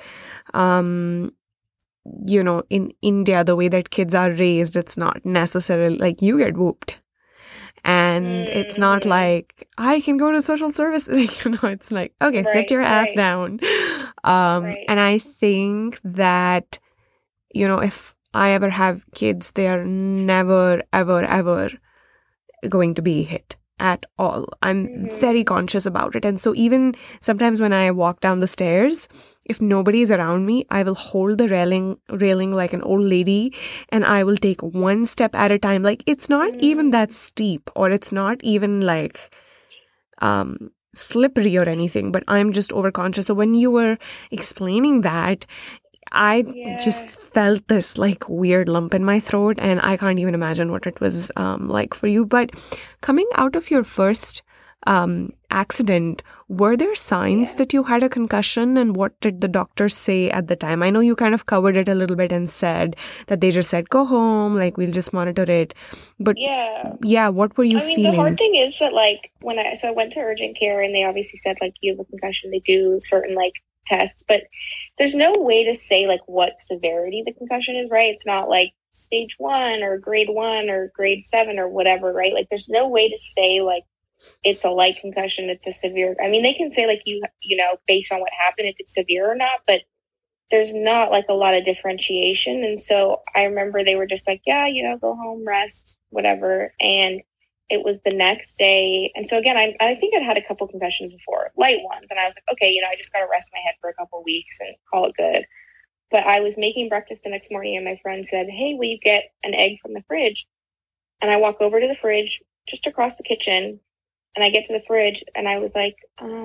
you know, in India, the way that kids are raised, it's not necessarily like you get whooped. And it's not like, I can go to social services. You know, it's like, okay, sit your ass down. And I think that, you know, if I ever have kids, they are never, ever, ever going to be hit at all. I'm very conscious about it. And so even sometimes when I walk down the stairs, if nobody is around me, I will hold the railing like an old lady, and I will take one step at a time. Like, it's not even that steep, or it's not even like slippery or anything, but I'm just overconscious. So when you were explaining that, I just felt this like weird lump in my throat, and I can't even imagine what it was like for you. But coming out of your first accident, were there signs that you had a concussion, and what did the doctors say at the time? I know you kind of covered it a little bit and said that they just said, go home, like, we'll just monitor it. But what were you feeling? The hard thing is that, like, I went to urgent care, and they obviously said, like, you have a concussion. They do certain, like, tests, but there's no way to say, like, what severity the concussion is, right? It's not like stage 1 or grade 1 or grade 7 or whatever, right? Like, there's no way to say, like, it's a light concussion, it's a severe. I mean, they can say, like, you know, based on what happened, if it's severe or not, but there's not, like, a lot of differentiation. And so I remember they were just like, yeah, you know, go home, rest, whatever. And it was the next day. And so again, I think I'd had a couple concussions before, light ones. And I was like, okay, you know, I just got to rest my head for a couple of weeks and call it good. But I was making breakfast the next morning, and my friend said, hey, will you get an egg from the fridge? And I walk over to the fridge just across the kitchen, and I get to the fridge, and I was like,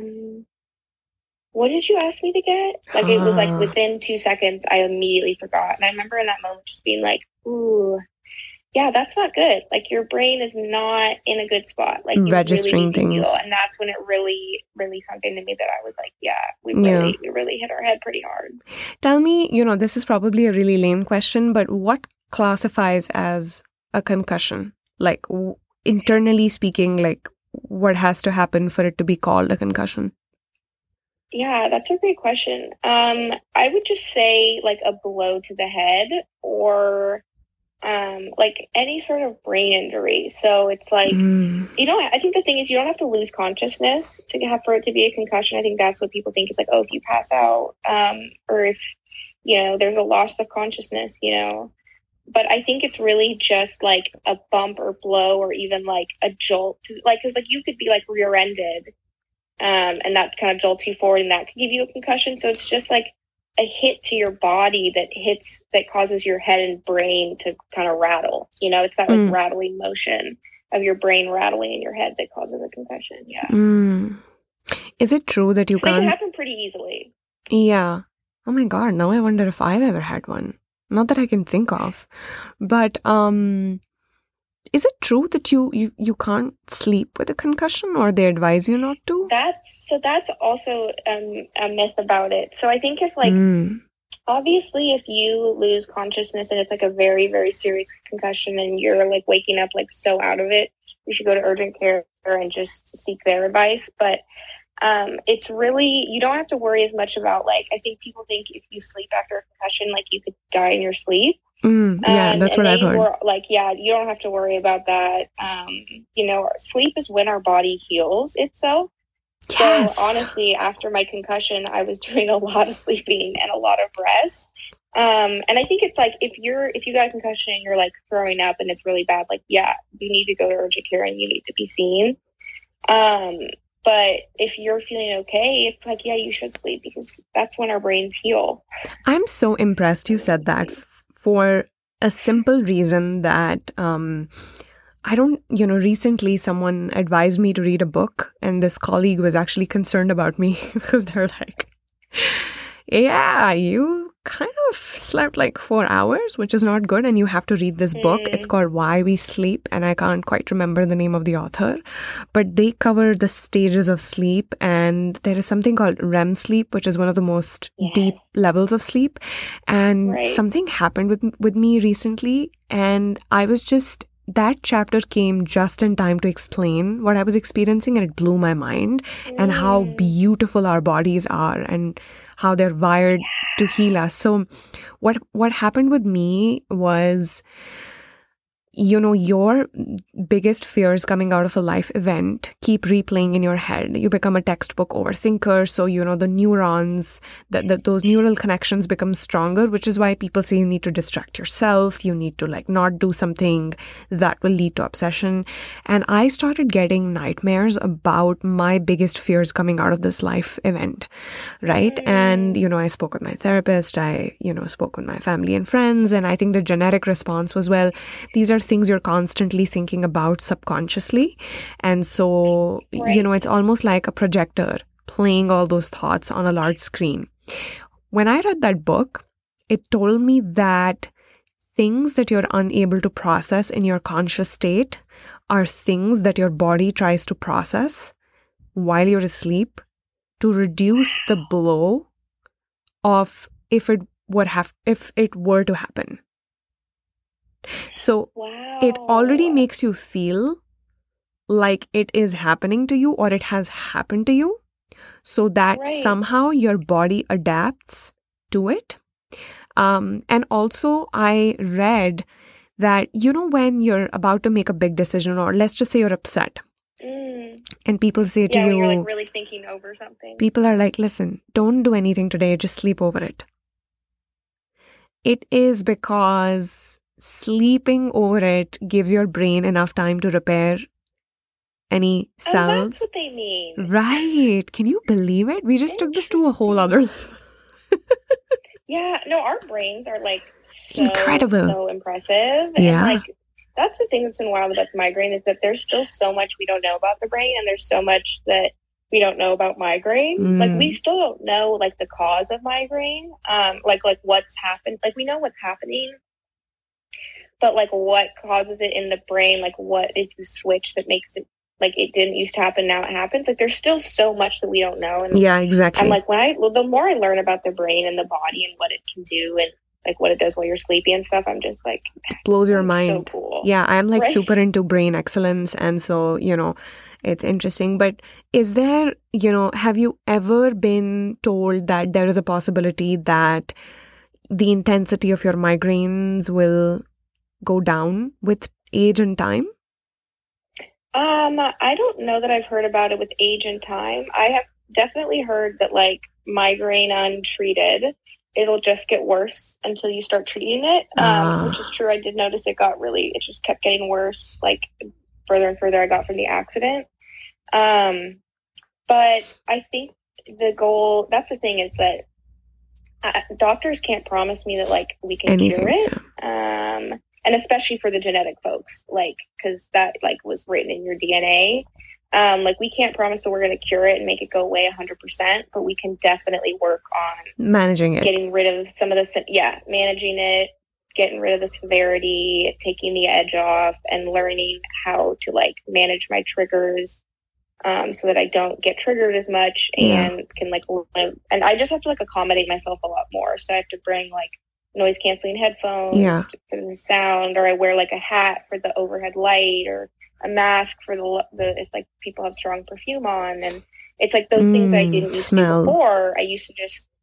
what did you ask me to get? Like, it was like within 2 seconds, I immediately forgot. And I remember in that moment just being like, ooh, yeah, that's not good. Like, your brain is not in a good spot. Like, you registering really things. And that's when it really, really sunk into me that I was like, yeah, we really hit our head pretty hard. Tell me, you know, this is probably a really lame question, but what classifies as a concussion? Like, internally speaking, like, what has to happen for it to be called a concussion? Yeah, that's a great question. I would just say, like, a blow to the head, or like any sort of brain injury. So it's like, you know, I think the thing is, you don't have to lose consciousness for it to be a concussion. I think that's what people think is like, oh, if you pass out, or if, you know, there's a loss of consciousness, you know. But I think it's really just like a bump or blow, or even like a jolt, like, because like you could be like rear-ended, and that kind of jolts you forward, and that could give you a concussion. So it's just like a hit to your body that causes your head and brain to kind of rattle. You know, it's that like rattling motion of your brain rattling in your head that causes a concussion. Yeah. Is it true that you can't? It can happen pretty easily. Yeah. Oh my God. Now I wonder if I've ever had one. Not that I can think of, but is it true that you can't sleep with a concussion, or they advise you not to? That's also a myth about it. So I think if like obviously if you lose consciousness and it's like a very, very serious concussion and you're like waking up like so out of it, you should go to urgent care and just seek their advice. But it's really, you don't have to worry as much about, like, I think people think if you sleep after a concussion, like, you could die in your sleep. Yeah, that's what I've heard. Were like, yeah, you don't have to worry about that. Sleep is when our body heals itself. Yes. So honestly, after my concussion, I was doing a lot of sleeping and a lot of rest. And I think it's like if you got a concussion and you're like throwing up and it's really bad, like, yeah, you need to go to urgent care and you need to be seen. But if you're feeling okay, it's like, yeah, you should sleep because that's when our brains heal. I'm so impressed you said that for a simple reason that recently someone advised me to read a book, and this colleague was actually concerned about me because they're like, yeah, you kind of slept like 4 hours, which is not good, and you have to read this book. It's called Why We Sleep, and I can't quite remember the name of the author, but they cover the stages of sleep, and there is something called REM sleep, which is one of the most deep levels of sleep, and something happened with me recently, and I was just... That chapter came just in time to explain what I was experiencing, and it blew my mind, and how beautiful our bodies are and how they're wired to heal us. So what happened with me was, your biggest fears coming out of a life event keep replaying in your head. You become a textbook overthinker. So, the neurons, those neural connections become stronger, which is why people say you need to distract yourself. You need to not do something that will lead to obsession. And I started getting nightmares about my biggest fears coming out of this life event, right? And, I spoke with my therapist. I, spoke with my family and friends. And I think the generic response was, well, these are things you're constantly thinking about subconsciously. And so, it's almost like a projector playing all those thoughts on a large screen. When I read that book, it told me that things that you're unable to process in your conscious state are things that your body tries to process while you're asleep to reduce the blow of if it were to happen. So it already makes you feel like it is happening to you or it has happened to you, so that somehow your body adapts to it. And also I read that, when you're about to make a big decision, or let's just say you're upset, and people say to you, you're really thinking over something. People are like, listen, don't do anything today, just sleep over it. It is because sleeping over it gives your brain enough time to repair any cells. Oh, that's what they mean. Right. Can you believe it? We just took this to a whole other level. Yeah. No, our brains are incredible. So impressive. Yeah. And that's the thing that's been wild about the migraine, is that there's still so much we don't know about the brain, and there's so much that we don't know about migraine. We still don't know the cause of migraine. Like what's happened. We know what's happening, but what causes it in the brain? What is the switch that makes it it didn't used to happen, now it happens? There's still so much that we don't know. And yeah, exactly. I'm the more I learn about the brain and the body and what it can do and what it does while you're sleepy and stuff, I'm just blows your mind. So cool. Yeah, I'm super into brain excellence, and so it's interesting. But is there, have you ever been told that there is a possibility that the intensity of your migraines will go down with age and time? I don't know that I've heard about it with age and time. I have definitely heard that migraine untreated, it'll just get worse until you start treating it, which is true. I did notice it just kept getting worse, further and further I got from the accident. But I think the goal, that's the thing, is that doctors can't promise me that we can cure it. Yeah. And especially for the genetic folks, because that was written in your DNA. We can't promise that we're going to cure it and make it go away 100%, but we can definitely work on managing it, getting rid of some of managing it, getting rid of the severity, taking the edge off, and learning how to manage my triggers, so that I don't get triggered as much and can live. And I just have to accommodate myself a lot more. So I have to bring noise canceling headphones for the sound, or I wear a hat for the overhead light, or a mask for the if people have strong perfume on. And it's those things I didn't used to do before. I used to just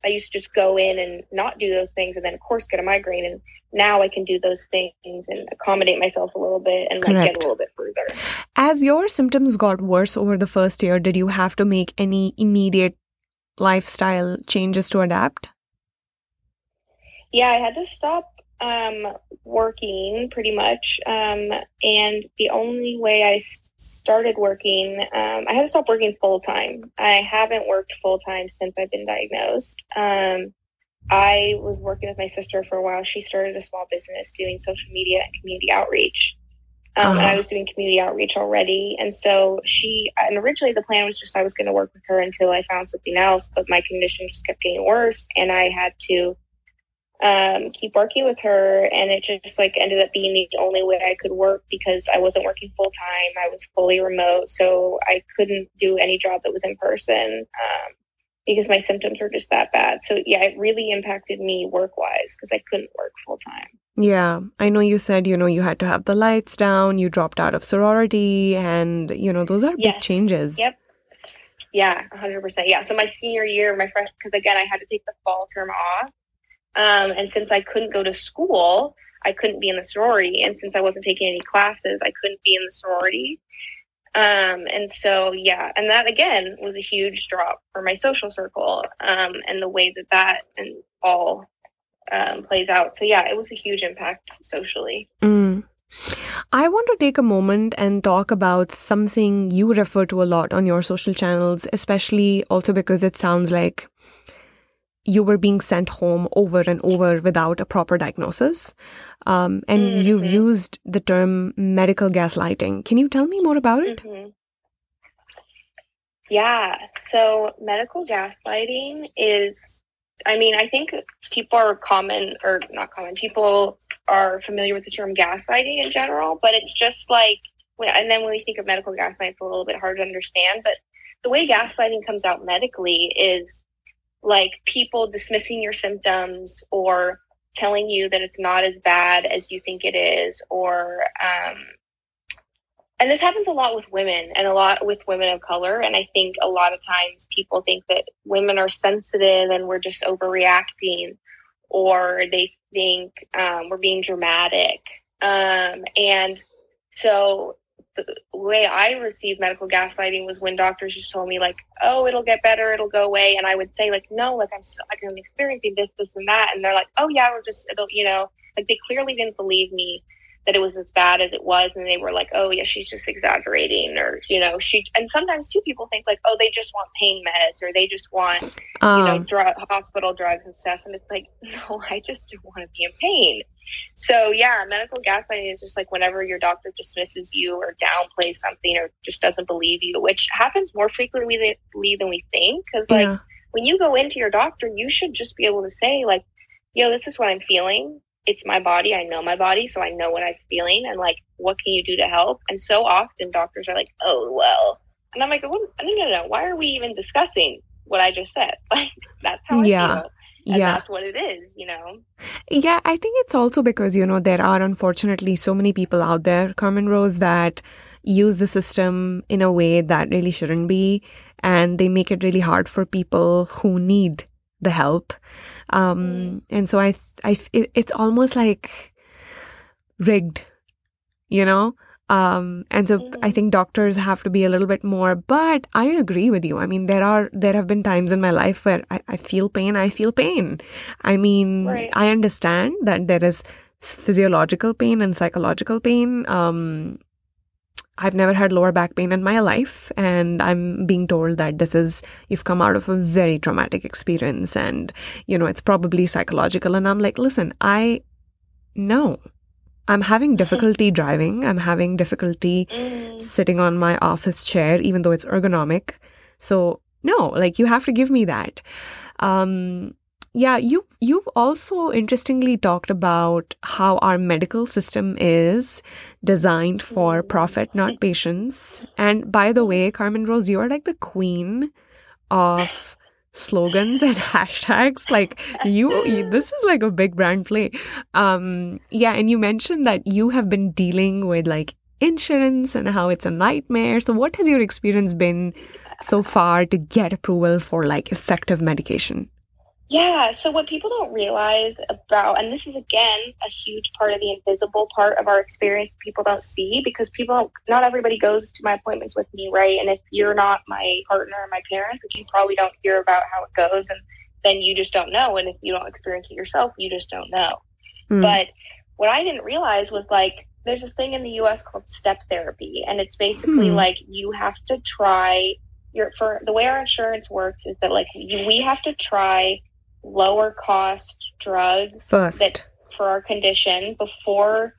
I used to just go in and not do those things and then, of course, get a migraine. And now I can do those things and accommodate myself a little bit and like get a little bit further. As your symptoms got worse over the first year, did you have to make any immediate lifestyle changes to adapt? Yeah, I had to stop working pretty much. And the only way I started working, I had to stop working full time. I haven't worked full time since I've been diagnosed. I was working with my sister for a while. She started a small business doing social media and community outreach. And I was doing community outreach already. And so and originally the plan was just I was going to work with her until I found something else, but my condition just kept getting worse and I had to keep working with her, and it just like ended up being the only way I could work because I wasn't working full time. I was fully remote, so I couldn't do any job that was in person because my symptoms were just that bad. So yeah, it really impacted me work-wise because I couldn't work full time. Yeah, I know you said, you had to have the lights down, you dropped out of sorority, and, those are big changes. Yep. Yeah, 100%. Yeah, so my senior year, my freshman, because again, I had to take the fall term off. And since I couldn't go to school, I couldn't be in the sorority. And since I wasn't taking any classes, I couldn't be in the sorority. And so, yeah, and that again was a huge drop for my social circle and the way that and all plays out. So, yeah, it was a huge impact socially. I want to take a moment and talk about something you refer to a lot on your social channels, especially also because it sounds like you were being sent home over and over without a proper diagnosis. And you've used the term medical gaslighting. Can you tell me more about it? Yeah. So medical gaslighting is, I think people are people are familiar with the term gaslighting in general, but it's just like, and then when we think of medical gaslighting, it's a little bit hard to understand. But the way gaslighting comes out medically is like people dismissing your symptoms or telling you that it's not as bad as you think it is, or and this happens a lot with women and a lot with women of color. And I think a lot of times people think that women are sensitive and we're just overreacting, or they think we're being dramatic. And so the way I received medical gaslighting was when doctors just told me like, oh, it'll get better, it'll go away. And I would say like, no, like I'm experiencing this and that. And they're like, oh yeah, it'll, like they clearly didn't believe me that it was as bad as it was. And they were like, oh yeah, she's just exaggerating, or, and sometimes too, people think like, oh, they just want pain meds, or they just want, hospital drugs and stuff. And it's like, no, I just don't want to be in pain. So yeah, medical gaslighting is just like whenever your doctor dismisses you or downplays something or just doesn't believe you, which happens more frequently than we think. Because when you go into your doctor, you should just be able to say like, yo, this is what I'm feeling. It's my body. I know my body, so I know what I'm feeling, and like, what can you do to help? And so often doctors are like, oh, well, and I'm like, no. Why are we even discussing what I just said? Like, that's how I feel. And that's what it is, Yeah, I think it's also because, there are unfortunately so many people out there, Carmen Rose, that use the system in a way that really shouldn't be. And they make it really hard for people who need the help. And so it's almost like rigged, and so I think doctors have to be a little bit more, but I agree with you. There have been times in my life where I feel pain. Right. I understand that there is physiological pain and psychological pain. I've never had lower back pain in my life, and I'm being told that you've come out of a very traumatic experience, and, it's probably psychological. And I'm like, listen, I'm having difficulty driving. I'm having difficulty sitting on my office chair, even though it's ergonomic. So no, like, you have to give me that. Yeah, you've also interestingly talked about how our medical system is designed for profit, not patients. And by the way, Carmen Rose, you are like the queen of slogans and hashtags. Like this is like a big brand play. Yeah, and you mentioned that you have been dealing with like insurance and how it's a nightmare. So what has your experience been so far to get approval for like effective medication? Yeah, so what people don't realize about, and this is again a huge part of the invisible part of our experience that people don't see, because not everybody goes to my appointments with me, right? And if you're not my partner or my parents, you probably don't hear about how it goes, and then you just don't know. And if you don't experience it yourself, you just don't know. But what I didn't realize was like, there's this thing in the US called step therapy, and it's basically like you have to try for the way our insurance works is that like we have to try lower cost drugs first for our condition before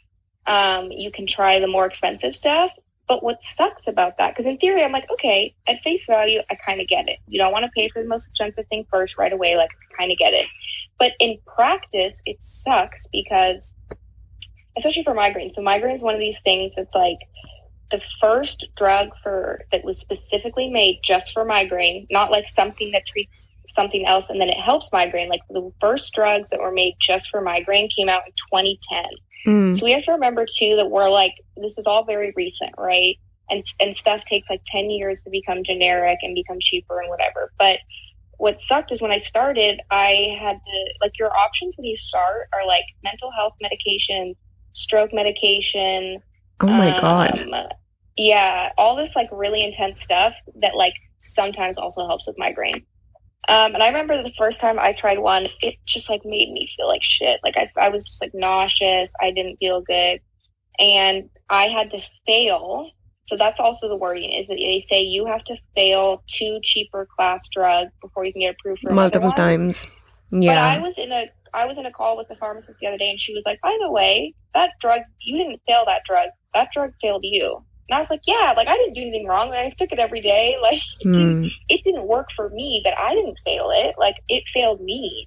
you can try the more expensive stuff. But what sucks about that, because in theory I'm like, okay, at face value I kind of get it. You don't want to pay for the most expensive thing first right away, like I kind of get it. But in practice it sucks, because especially for migraine. So migraine is one of these things that's like the first drug that was specifically made just for migraine, not like something that treats something else and then it helps migraine. Like the first drugs that were made just for migraine came out in 2010. So we have to remember too that we're like, this is all very recent, right? And stuff takes like 10 years to become generic and become cheaper and whatever. But what sucked is when I started, I had to, like, your options when you start are like mental health medication, stroke medication. Oh my God. Yeah, all this like really intense stuff that like sometimes also helps with migraine. And I remember the first time I tried one, it just like made me feel like shit. Like I was just like nauseous. I didn't feel good. And I had to fail. So that's also the wording, is that they say you have to fail 2 cheaper class drugs before you can get approved for multiple times. Yeah. But I was in a call with the pharmacist the other day, and she was like, by the way, that drug, you didn't fail that drug. That drug failed you. And I was like, yeah, like I didn't do anything wrong. I took it every day. Like it didn't work for me, but I didn't fail it. Like it failed me.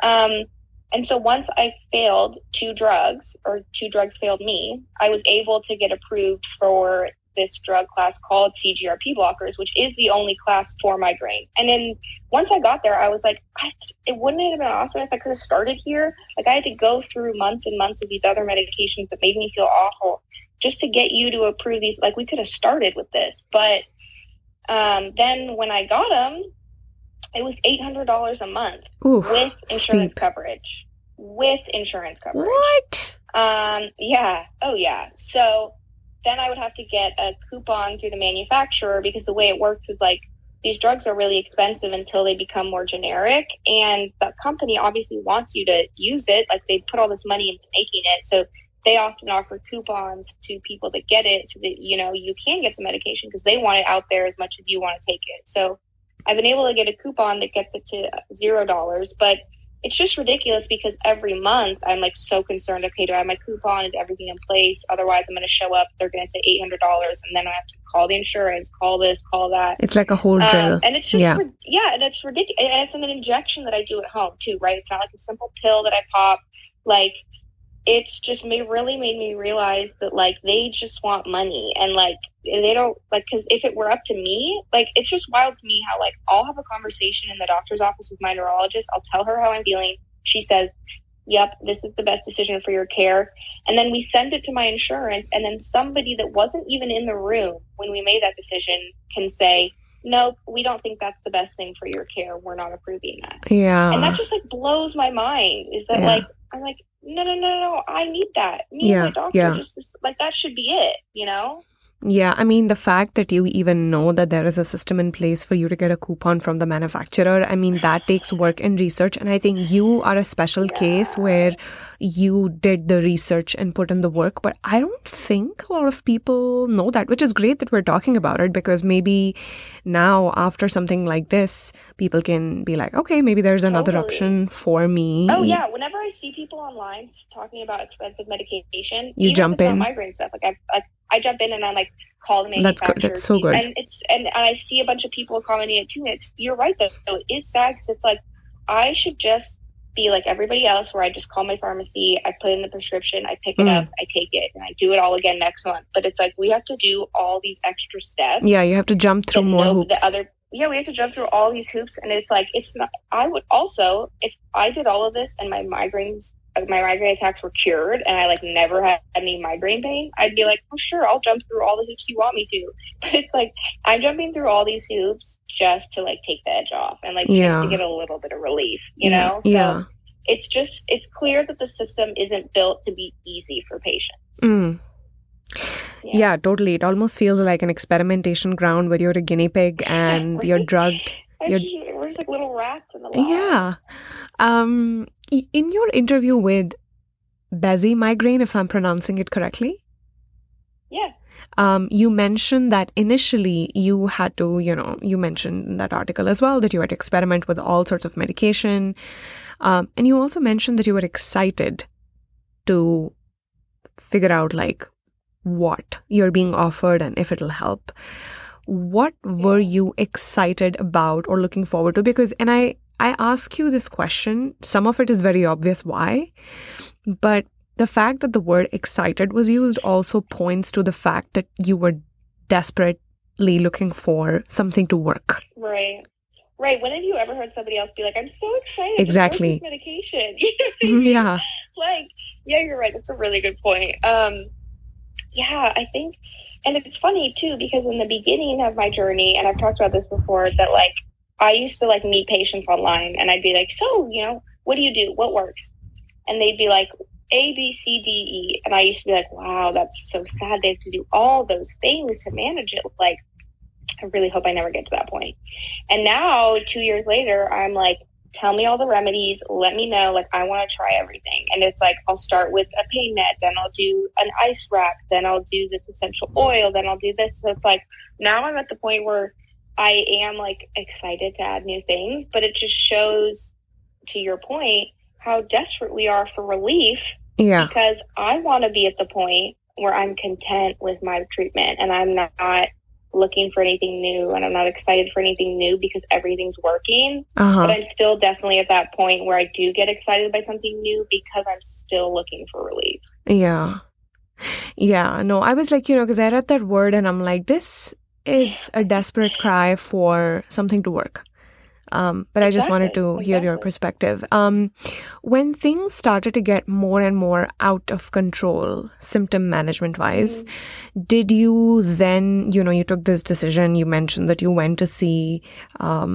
And so once I failed 2 drugs, or 2 drugs failed me, I was able to get approved for this drug class called CGRP blockers, which is the only class for migraine. And then once I got there, I was like, it wouldn't have been awesome if I could have started here. Like I had to go through months and months of these other medications that made me feel awful just to get you to approve these. Like we could have started with this. But then when I got them, it was $800 a month. Oof, with insurance steep. coverage. With insurance coverage. What? Yeah. Oh, yeah. So then I would have to get a coupon through the manufacturer, because the way it works is like these drugs are really expensive until they become more generic. And the company obviously wants you to use it. Like they put all this money into making it. So they often offer coupons to people that get it so that, you know, you can get the medication because they want it out there as much as you want to take it. So I've been able to get a coupon that gets it to $0, but it's just ridiculous because every month I'm like so concerned. Okay, do I have my coupon? Is everything in place? Otherwise, I'm going to show up. They're going to say $800, and then I have to call the insurance, call this, call that. It's like a whole drill. And it's just and it's ridiculous. And it's an injection that I do at home too, right? It's not like a simple pill that I pop. Like it's just really made me realize that like they just want money, and like they don't like, because if it were up to me, like it's just wild to me how like I'll have a conversation in the doctor's office with my neurologist. I'll tell her how I'm feeling. She says, yep, this is the best decision for your care. And then we send it to my insurance, and then somebody that wasn't even in the room when we made that decision can say, nope, we don't think that's the best thing for your care. We're not approving that. Yeah. And that just like blows my mind, is that like, I'm like, no, I need that. Me and my doctor, just like that should be it, you know? Yeah, I mean, the fact that you even know that there is a system in place for you to get a coupon from the manufacturer, I mean, that takes work and research. And I think you are a special case where you did the research and put in the work. But I don't think a lot of people know that, which is great that we're talking about it, because maybe now after something like this, people can be like, okay, maybe there's another option for me. Oh, yeah. Whenever I see people online talking about expensive medication, you jump in. Migraine stuff. Like I jump in and I like call the manufacturer. That's good. That's so good. And I see a bunch of people commenting it too. You're right though. It is sad because it's like I should just be like everybody else, where I just call my pharmacy, I put in the prescription, I pick it up, I take it, and I do it all again next month. But it's like we have to do all these extra steps. Yeah, you have to jump through more hoops. We have to jump through all these hoops, and it's like it's not. I would also, if I did all of this and my migraines my migraine attacks were cured and I like never had any migraine pain, I'd be like, oh sure, I'll jump through all the hoops you want me to. But it's like I'm jumping through all these hoops just to like take the edge off and like just to get a little bit of relief, you know? So it's clear that the system isn't built to be easy for patients. Yeah, totally. It almost feels like an experimentation ground where you're a guinea pig and you're drugged. We're just like little rats in the lab. Yeah. In your interview with Bezzy Migraine, if I'm pronouncing it correctly. Yeah. You mentioned that initially you had to, you mentioned in that article as well that you had to experiment with all sorts of medication. And you also mentioned that you were excited to figure out like what you're being offered and if it'll help. What were you excited about or looking forward to? Because, and I ask you this question, some of it is very obvious why, but the fact that the word excited was used also points to the fact that you were desperately looking for something to work. Right. When have you ever heard somebody else be like, I'm so excited. Exactly. Just this medication. Yeah. Like, yeah, you're right. That's a really good point. Yeah, I think, and it's funny too, because in the beginning of my journey, and I've talked about this before, that like, I used to like meet patients online and I'd be like, so, what do you do? What works? And they'd be like, A, B, C, D, E. And I used to be like, wow, that's so sad. They have to do all those things to manage it. Like, I really hope I never get to that point. And now 2 years later, I'm like, tell me all the remedies. Let me know. Like, I want to try everything. And it's like, I'll start with a pain med, then I'll do an ice wrap, then I'll do this essential oil, then I'll do this. So it's like, now I'm at the point where I am like excited to add new things, but it just shows, to your point, how desperate we are for relief. Yeah. Because I want to be at the point where I'm content with my treatment and I'm not looking for anything new and I'm not excited for anything new because everything's working. But I'm still definitely at that point where I do get excited by something new because I'm still looking for relief. Yeah. Yeah. No, I was like, because I read that word and I'm like, this is a desperate cry for something to work. But I just wanted to hear your perspective. When things started to get more and more out of control, symptom management wise, did you then, you took this decision, you mentioned that you went to see, a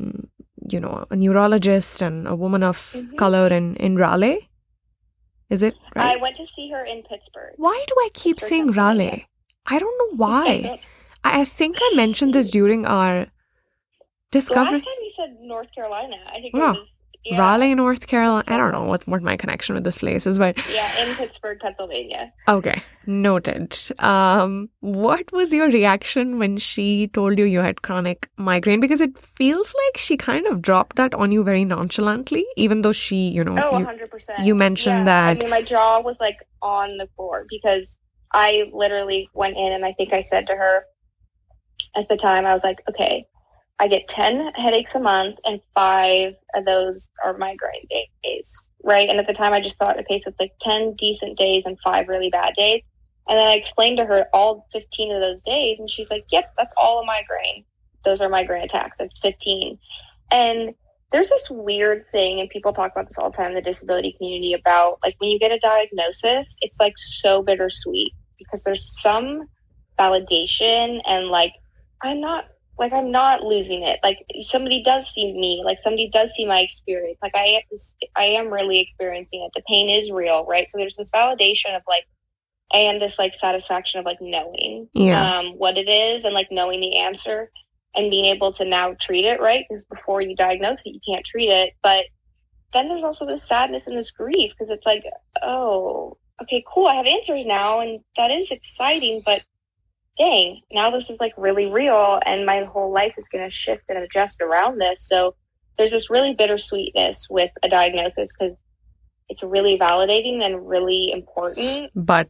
neurologist and a woman of color in Raleigh? Is it right? I went to see her in Pittsburgh. Why do I keep saying Raleigh? I don't know why. I think I mentioned this during our discovery. Last time you said North Carolina. I think it was Raleigh, North Carolina. I don't know what my connection with this place is, but in Pittsburgh, Pennsylvania. Okay, noted. What was your reaction when she told you had chronic migraine? Because it feels like she kind of dropped that on you very nonchalantly, even though she, 100%. You mentioned that. I mean, my jaw was like on the floor because I literally went in and I think I said to her at the time, I was like, okay, I get 10 headaches a month and 5 of those are migraine days, right? And at the time I just thought, okay, so it's like 10 decent days and 5 really bad days. And then I explained to her all 15 of those days and she's like, yep, that's all a migraine. Those are migraine attacks. It's 15. And there's this weird thing, and people talk about this all the time in the disability community about like when you get a diagnosis, it's like so bittersweet because there's some validation and like, I'm not losing it. Like somebody does see me, like somebody does see my experience. Like I am really experiencing it. The pain is real, right? So there's this validation of like, and this like satisfaction of like knowing what it is and like knowing the answer and being able to now treat it, right? Because before you diagnose it, you can't treat it. But then there's also this sadness and this grief because it's like, oh, okay, cool. I have answers now. And that is exciting, but dang, now this is like really real and my whole life is going to shift and adjust around this. So there's this really bittersweetness with a diagnosis because it's really validating and really important. But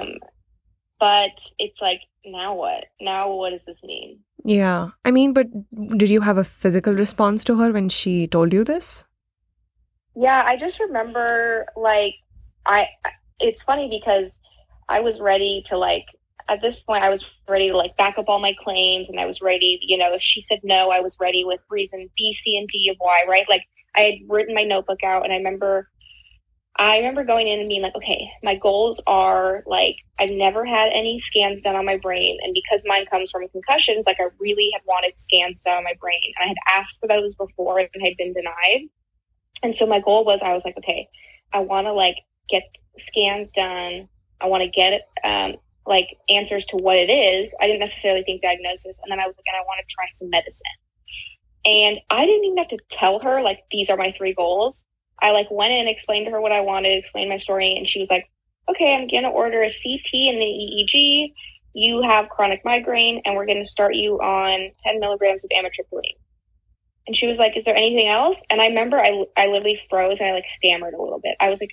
it's like, now what? Now what does this mean? Yeah. I mean, but did you have a physical response to her when she told you this? Yeah, I just remember like, it's funny because I was ready to like, at this point, I was ready to like back up all my claims and I was ready, if she said no, I was ready with reason B, C, and D of why, right? Like I had written my notebook out and I remember I remember going in and being like, okay, my goals are like, I've never had any scans done on my brain. And because mine comes from concussions, like I really had wanted scans done on my brain. And I had asked for those before and had been denied. And so my goal was, I was like, okay, I want to like get scans done. I want to get like answers to what it is. I didn't necessarily think diagnosis. And then I was like, and I want to try some medicine. And I didn't even have to tell her, like, these are my 3 goals. I like went in, explained to her what I wanted, explained my story, and she was like, okay, I'm going to order a CT and an EEG. You have chronic migraine, and we're going to start you on 10 milligrams of amitriptyline. And she was like, is there anything else? And I remember I literally froze and I like stammered a little bit. I was like,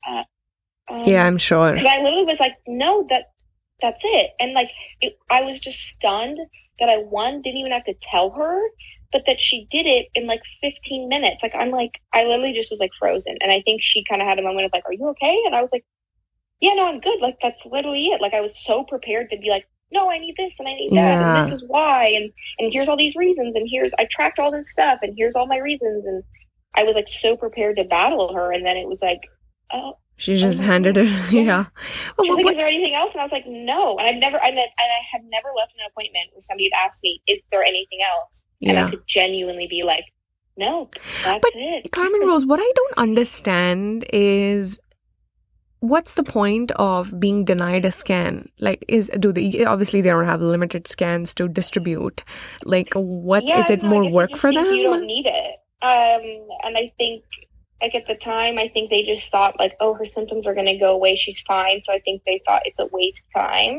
yeah, I'm sure. Because I literally was like, no, that's it. And like, I was just stunned that I didn't even have to tell her, but that she did it in like 15 minutes. Like, I'm like, I literally just was like frozen. And I think she kind of had a moment of like, are you okay? And I was like, yeah, no, I'm good. Like, that's literally it. Like, I was so prepared to be like, no, I need this and I need that. Yeah. And this is why. And here's all these reasons. And I tracked all this stuff and here's all my reasons. And I was like so prepared to battle her. And then it was like, oh. She just handed it. Yeah. She's like, is there anything else? And I was like, no. And I had never left an appointment where somebody had asked me, is there anything else? Yeah. And I could genuinely be like, no, that's it. Carmen Rose, what I don't understand is, what's the point of being denied a scan? Like, obviously they don't have limited scans to distribute. Like, is it more work for them? You don't need it. And I think, like, at the time, I think they just thought, like, oh, her symptoms are going to go away. She's fine. So I think they thought it's a waste of time.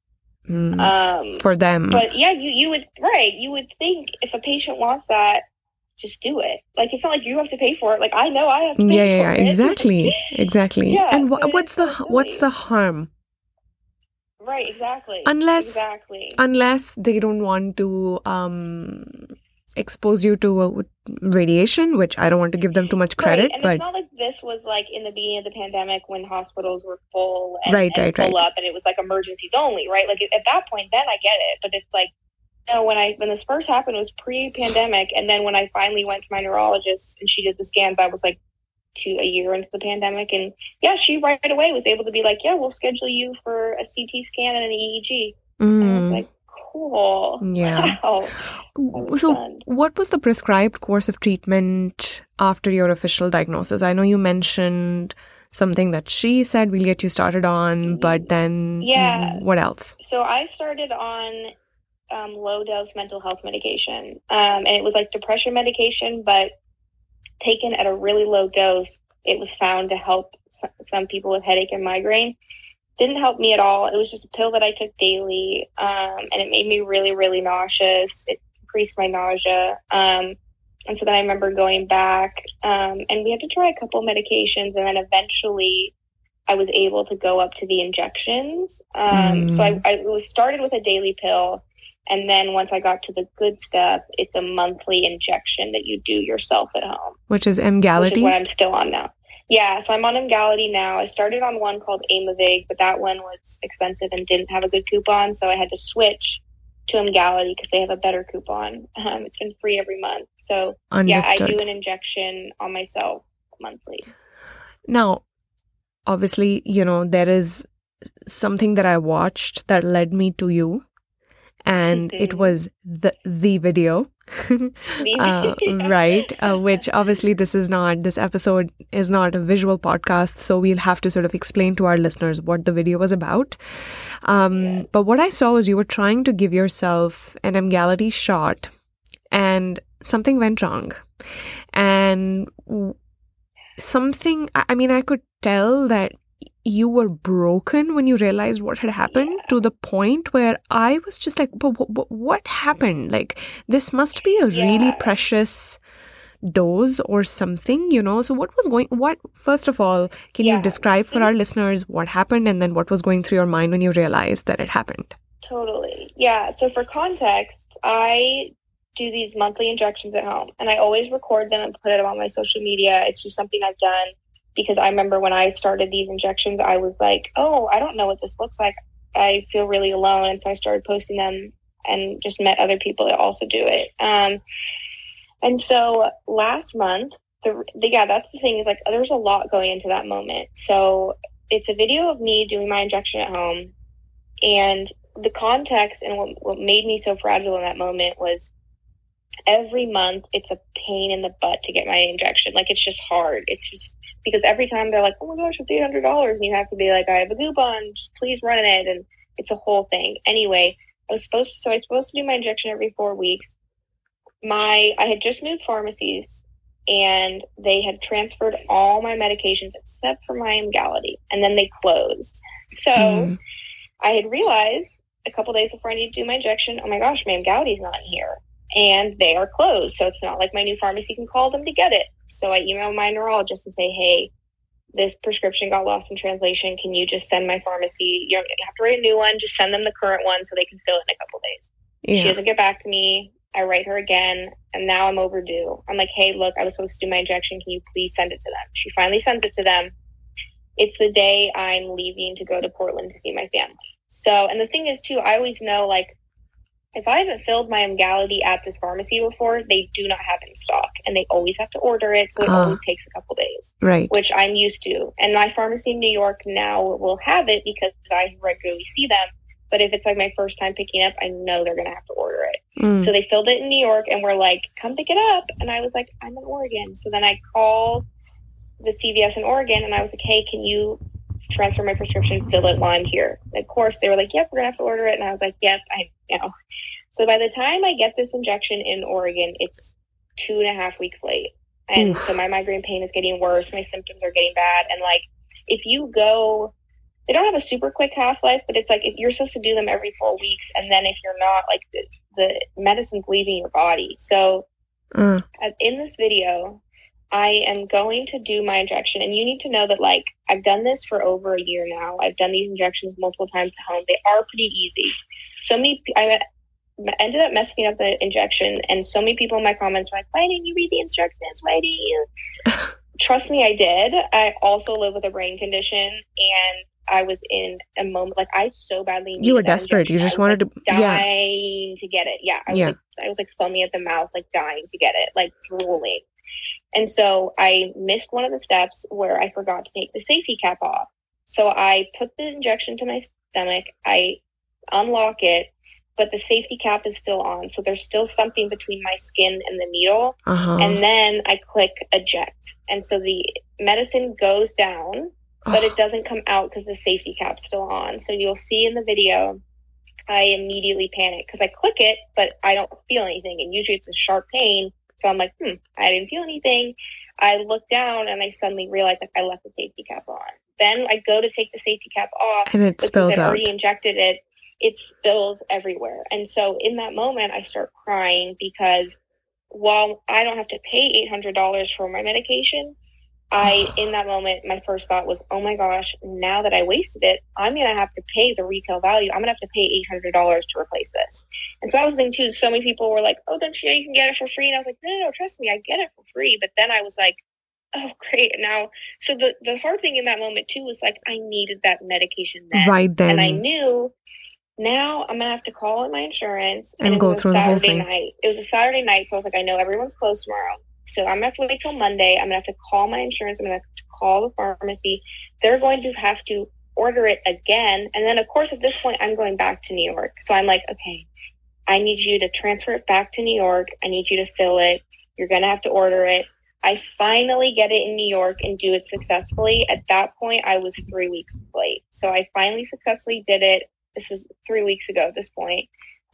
For them. But yeah, you would think if a patient wants that, just do it. Like, it's not like you have to pay for it. Like, I know I have to pay for it. Exactly. Yeah, and what's the harm? Right, exactly. Unless they don't want to expose you to radiation, which I don't want to give them too much credit. Right. And but it's not like this was like in the beginning of the pandemic when hospitals were full and full up, and it was like emergencies only, right? Like at that point, then I get it. But it's like, no, when this first happened, it was pre-pandemic, and then when I finally went to my neurologist and she did the scans, I was like a year into the pandemic, and yeah, she right away was able to be like, yeah, we'll schedule you for a CT scan and an EEG. And I was like, cool. Yeah. Wow. So what was the prescribed course of treatment after your official diagnosis? I know you mentioned something that she said we'll get you started on, but then what else? So I started on low dose mental health medication. And it was like depression medication, but taken at a really low dose, it was found to help some people with headache and migraine. Didn't help me at all. It was just a pill that I took daily, and it made me really, really nauseous. It increased my nausea. And so then I remember going back, and we had to try a couple medications, and then eventually I was able to go up to the injections. So I was started with a daily pill, and then once I got to the good stuff, it's a monthly injection that you do yourself at home. Which is Emgality? Which is what I'm still on now. Yeah, so I'm on Emgality now. I started on one called Aimovig, but that one was expensive and didn't have a good coupon, so I had to switch to Emgality because they have a better coupon. It's been free every month. So Understood. Yeah, I do an injection on myself monthly. Now, obviously, there is something that I watched that led me to you, and it was the video. Right, which obviously this episode is not a visual podcast, so we'll have to sort of explain to our listeners what the video was about. But what I saw was you were trying to give yourself an Emgality shot and something went wrong. And I could tell that you were broken when you realized what had happened, to the point where I was just like, but what happened? Like, this must be a really precious dose or something, So first of all, can you describe for our listeners what happened, and then what was going through your mind when you realized that it happened? Totally. Yeah. So for context, I do these monthly injections at home, and I always record them and put them on my social media. It's just something I've done. Because I remember when I started these injections, I was like, oh, I don't know what this looks like. I feel really alone. And so I started posting them and just met other people that also do it. And so last month, that's the thing, is like there's a lot going into that moment. So it's a video of me doing my injection at home, and the context and what made me so fragile in that moment was every month it's a pain in the butt to get my injection. Like, it's just hard. It's just because every time they're like, oh my gosh, it's $800, and you have to be like, I have a coupon, just please run it, and it's a whole thing. Anyway, I was supposed to do my injection every 4 weeks. I had just moved pharmacies, and they had transferred all my medications except for my Emgality, and then they closed. So I had realized a couple days before I needed to do my injection, oh my gosh, my Emgality's not here, and they are closed. So it's not like my new pharmacy can call them to get it. So I emailed my neurologist and say, hey, this prescription got lost in translation. Can you just send my pharmacy? You don't have to write a new one. Just send them the current one so they can fill it in a couple days. Yeah. She doesn't get back to me. I write her again, and now I'm overdue. I'm like, hey, look, I was supposed to do my injection. Can you please send it to them? She finally sends it to them. It's the day I'm leaving to go to Portland to see my family. So, and the thing is, too, I always know, like, if I haven't filled my Emgality at this pharmacy before, they do not have it in stock, and they always have to order it, so it always takes a couple days, right? Which I'm used to. And my pharmacy in New York now will have it because I regularly see them. But if it's like my first time picking up, I know they're going to have to order it. So they filled it in New York and were like, come pick it up. And I was like, I'm in Oregon. So then I called the CVS in Oregon, and I was like, hey, can you transfer my prescription, fill it while I'm here? And of course, they were like, yep, we're going to have to order it. And I was like, yep, I know. So by the time I get this injection in Oregon, it's 2.5 weeks late. And so my migraine pain is getting worse. My symptoms are getting bad. And like, if you go... They don't have a super quick half-life, but it's like if you're supposed to do them every 4 weeks, and then if you're not, like the medicine's leaving your body. So in this video, I am going to do my injection, and you need to know that, like, I've done this for over a year now. I've done these injections multiple times at home. They are pretty easy. I ended up messing up the injection, and so many people in my comments were like, why didn't you read the instructions? Why didn't you? Trust me, I did. I also live with a brain condition, and I was in a moment, like, I so badly needed. You were desperate. You just wanted to dying to get it. Yeah. I was like foamy at the mouth, like dying to get it, like drooling. And so I missed one of the steps where I forgot to take the safety cap off. So I put the injection to my stomach, I unlock it, but the safety cap is still on. So there's still something between my skin and the needle. And then I click eject. And so the medicine goes down, but it doesn't come out because the safety cap's still on. So you'll see in the video, I immediately panic because I click it, but I don't feel anything. And usually it's a sharp pain. So I'm like, I didn't feel anything. I look down and I suddenly realize that I left the safety cap on. Then I go to take the safety cap off. And it spills out. I already injected it. It spills everywhere. And so in that moment, I start crying because while I don't have to pay $800 for my medication, in that moment, my first thought was, oh my gosh, now that I wasted it, I'm going to have to pay the retail value. I'm going to have to pay $800 to replace this. And so that was the thing too. So many people were like, oh, don't you know you can get it for free? And I was like, no, trust me, I get it for free. But then I was like, oh, great. Now, so the hard thing in that moment too was like, I needed that medication then. Right then. And I knew now I'm going to have to call in my insurance. And go through the whole thing. It was a Saturday night. So I was like, I know everyone's closed tomorrow. So I'm going to have to wait till Monday. I'm going to have to call my insurance. I'm going to have to call the pharmacy. They're going to have to order it again. And then, of course, at this point, I'm going back to New York. So I'm like, okay, I need you to transfer it back to New York. I need you to fill it. You're going to have to order it. I finally get it in New York and do it successfully. At that point, I was 3 weeks late. So I finally successfully did it. This was 3 weeks ago at this point.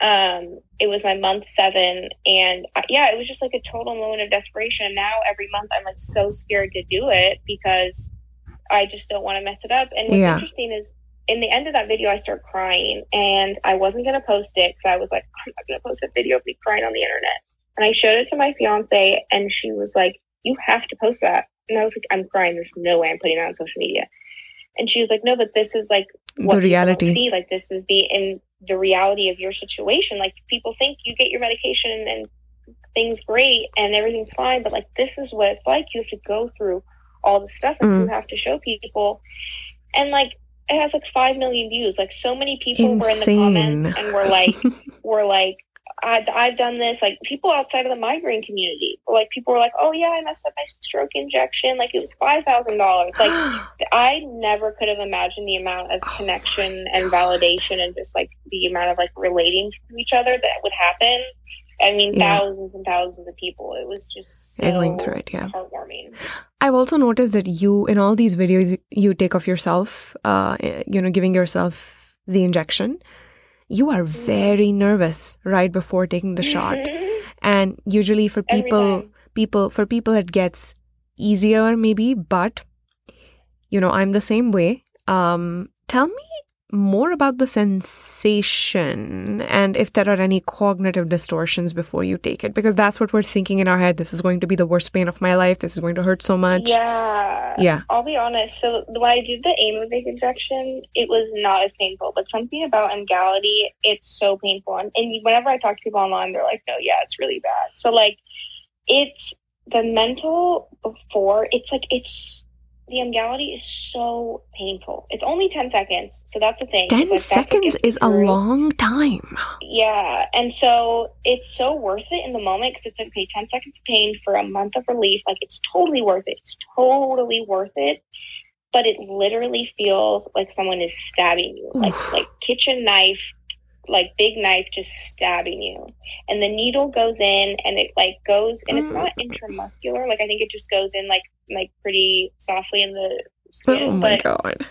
It was my month 7, and it was just like a total moment of desperation. Now every month I'm like so scared to do it because I just don't want to mess it up. And what's interesting is in the end of that video, I start crying, and I wasn't going to post it because I was like, I'm not going to post a video of me crying on the internet. And I showed it to my fiance, and she was like, you have to post that. And I was like, I'm crying. There's no way I'm putting it on social media. And she was like, no, but this is like what the reality. See, like this is the reality of your situation. Like people think you get your medication and things great and everything's fine, but like this is what it's like. You have to go through all the stuff and you have to show people. And like it has like 5 million views. Like so many people were in the comments and were like I've done this, like people outside of the migraine community, like people were like, oh yeah, I messed up my stroke injection, like it was $5,000. Like I never could have imagined the amount of connection and validation and just like the amount of like relating to each other that would happen. I mean, thousands and thousands of people. It was just so going through it, heartwarming. I've also noticed that you, in all these videos you take of yourself, giving yourself the injection, you are very nervous right before taking the shot. And usually for people it gets easier maybe, but I'm the same way. Tell me more about the sensation and if there are any cognitive distortions before you take it, because that's what we're thinking in our head. This is going to be the worst pain of my life. This is going to hurt so much. Yeah. I'll be honest. So when I did the Aimovig injection, it was not as painful, but something about Emgality, it's so painful. And whenever I talk to people online, they're like, no, yeah, it's really bad. So like, it's the mental before, the Emgality is so painful. It's only 10 seconds. So that's the thing. 10 seconds is a long time. Yeah. And so it's so worth it in the moment because it's like, okay, 10 seconds of pain for a month of relief. Like it's totally worth it. It's totally worth it. But it literally feels like someone is stabbing you. Like kitchen knife, like big knife just stabbing you. And the needle goes in and it like goes, and it's not intramuscular. Like I think it just goes in like pretty softly in the skin. Oh my God.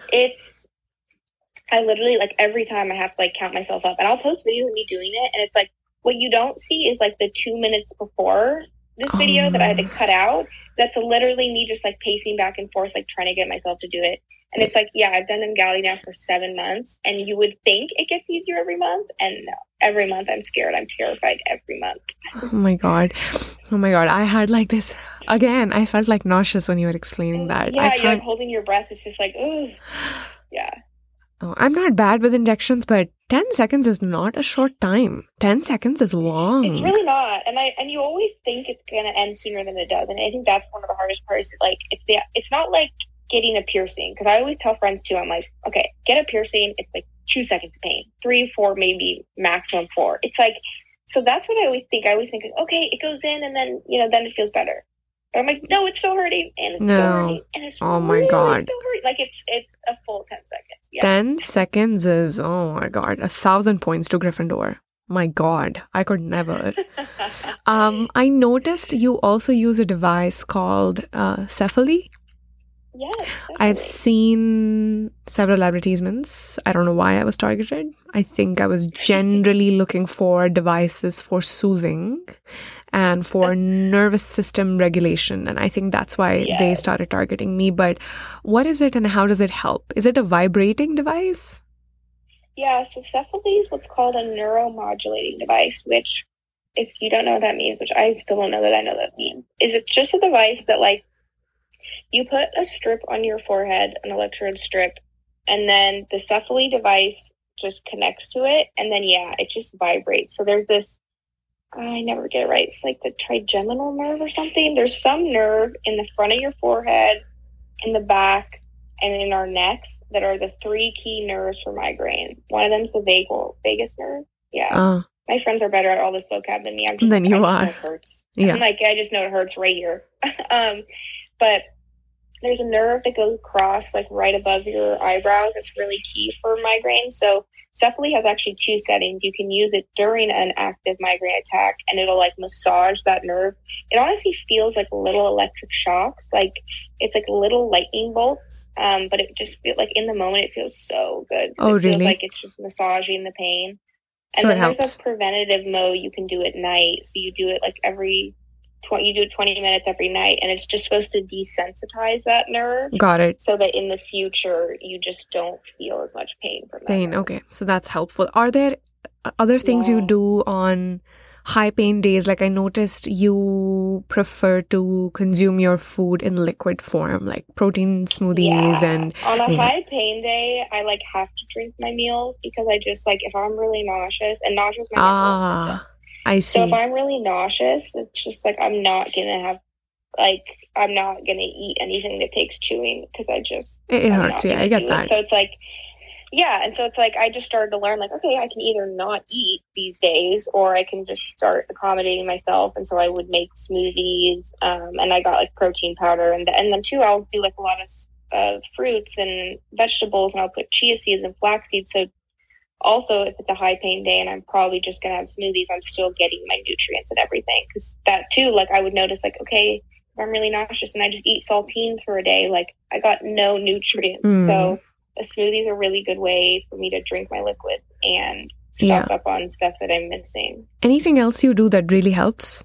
I literally like every time I have to like count myself up, and I'll post videos of me doing it, and it's like what you don't see is like the 2 minutes before this video that I had to cut out. That's literally me just like pacing back and forth, like trying to get myself to do it. And it's like, yeah, I've done Emgality now for 7 months, and you would think it gets easier every month, and no, every month I'm scared, I'm terrified every month. Oh my God. I had like this again. I felt like nauseous when you were explaining that. Yeah, you're like holding your breath. It's just like, ooh, yeah. Oh, I'm not bad with injections, but 10 seconds is not a short time. 10 seconds is long. It's really not. And you always think it's going to end sooner than it does. And I think that's one of the hardest parts. Like, it's not like getting a piercing. Because I always tell friends too, I'm like, okay, get a piercing. It's like 2 seconds of pain. 3, 4, maybe maximum 4. It's like, so that's what I always think. I always think, okay, it goes in and then, then it feels better. But I'm like, no, it's still hurting. And it's still hurting. And it's oh my really God. still hurting. Like, it's a full 10 seconds. Yeah. 10 seconds is, oh my God, 1,000 points to Gryffindor. My God, I could never. I noticed you also use a device called Cephali. Yes, definitely. I've seen several advertisements. I don't know why I was targeted. I think I was generally looking for devices for soothing and for nervous system regulation. And I think that's why they started targeting me. But what is it and how does it help? Is it a vibrating device? Yeah, so Cephali is what's called a neuromodulating device, which if you don't know what that means, which I still don't know that I know that means, is it's just a device that like you put a strip on your forehead, an electrode strip, and then the Cephali device just connects to it, and then it just vibrates. So there's this, I never get it right, it's like the trigeminal nerve or something. There's some nerve in the front of your forehead, in the back, and in our necks that are the 3 key nerves for migraine. One of them is the vagus nerve. Yeah. My friends are better at all this vocab than me. I just know it hurts. Yeah. I'm like, I just know it hurts right here. But there's a nerve that goes across like right above your eyebrows. It's really key for migraine. So Cephali has actually 2 settings. You can use it during an active migraine attack, and it'll like massage that nerve. It honestly feels like little electric shocks. Like it's like little lightning bolts. But it just feels like in the moment it feels so good. Oh, it feels really? like it's just massaging the pain. And so then it helps. There's a preventative mode you can do at night. So you do it like you do 20 minutes every night, and it's just supposed to desensitize that nerve. Got it. So that in the future, you just don't feel as much pain from that nerve. Okay. So that's helpful. Are there other things you do on high pain days? Like I noticed you prefer to consume your food in liquid form, like protein smoothies and... On a high pain day, I like have to drink my meals because I just like, if I'm really nauseous, and nausea is my mental system. I see. So if I'm really nauseous, it's just like I'm not gonna eat anything that takes chewing because it hurts. Yeah, I get that. So it's like Yeah, and so it's like I just started to learn, like, okay, I can either not eat these days, or I can just start accommodating myself. And so I would make smoothies, and I got like protein powder, and then too I'll do like a lot of fruits and vegetables, and I'll put chia seeds and flax seeds. So also, if it's a high pain day and I'm probably just gonna have smoothies, I'm still getting my nutrients and everything. Because that too, like I would notice, like, okay, if I'm really nauseous and I just eat saltines for a day, like I got no nutrients. So a smoothie is a really good way for me to drink my liquid and stock up on stuff that I'm missing. Anything else you do that really helps?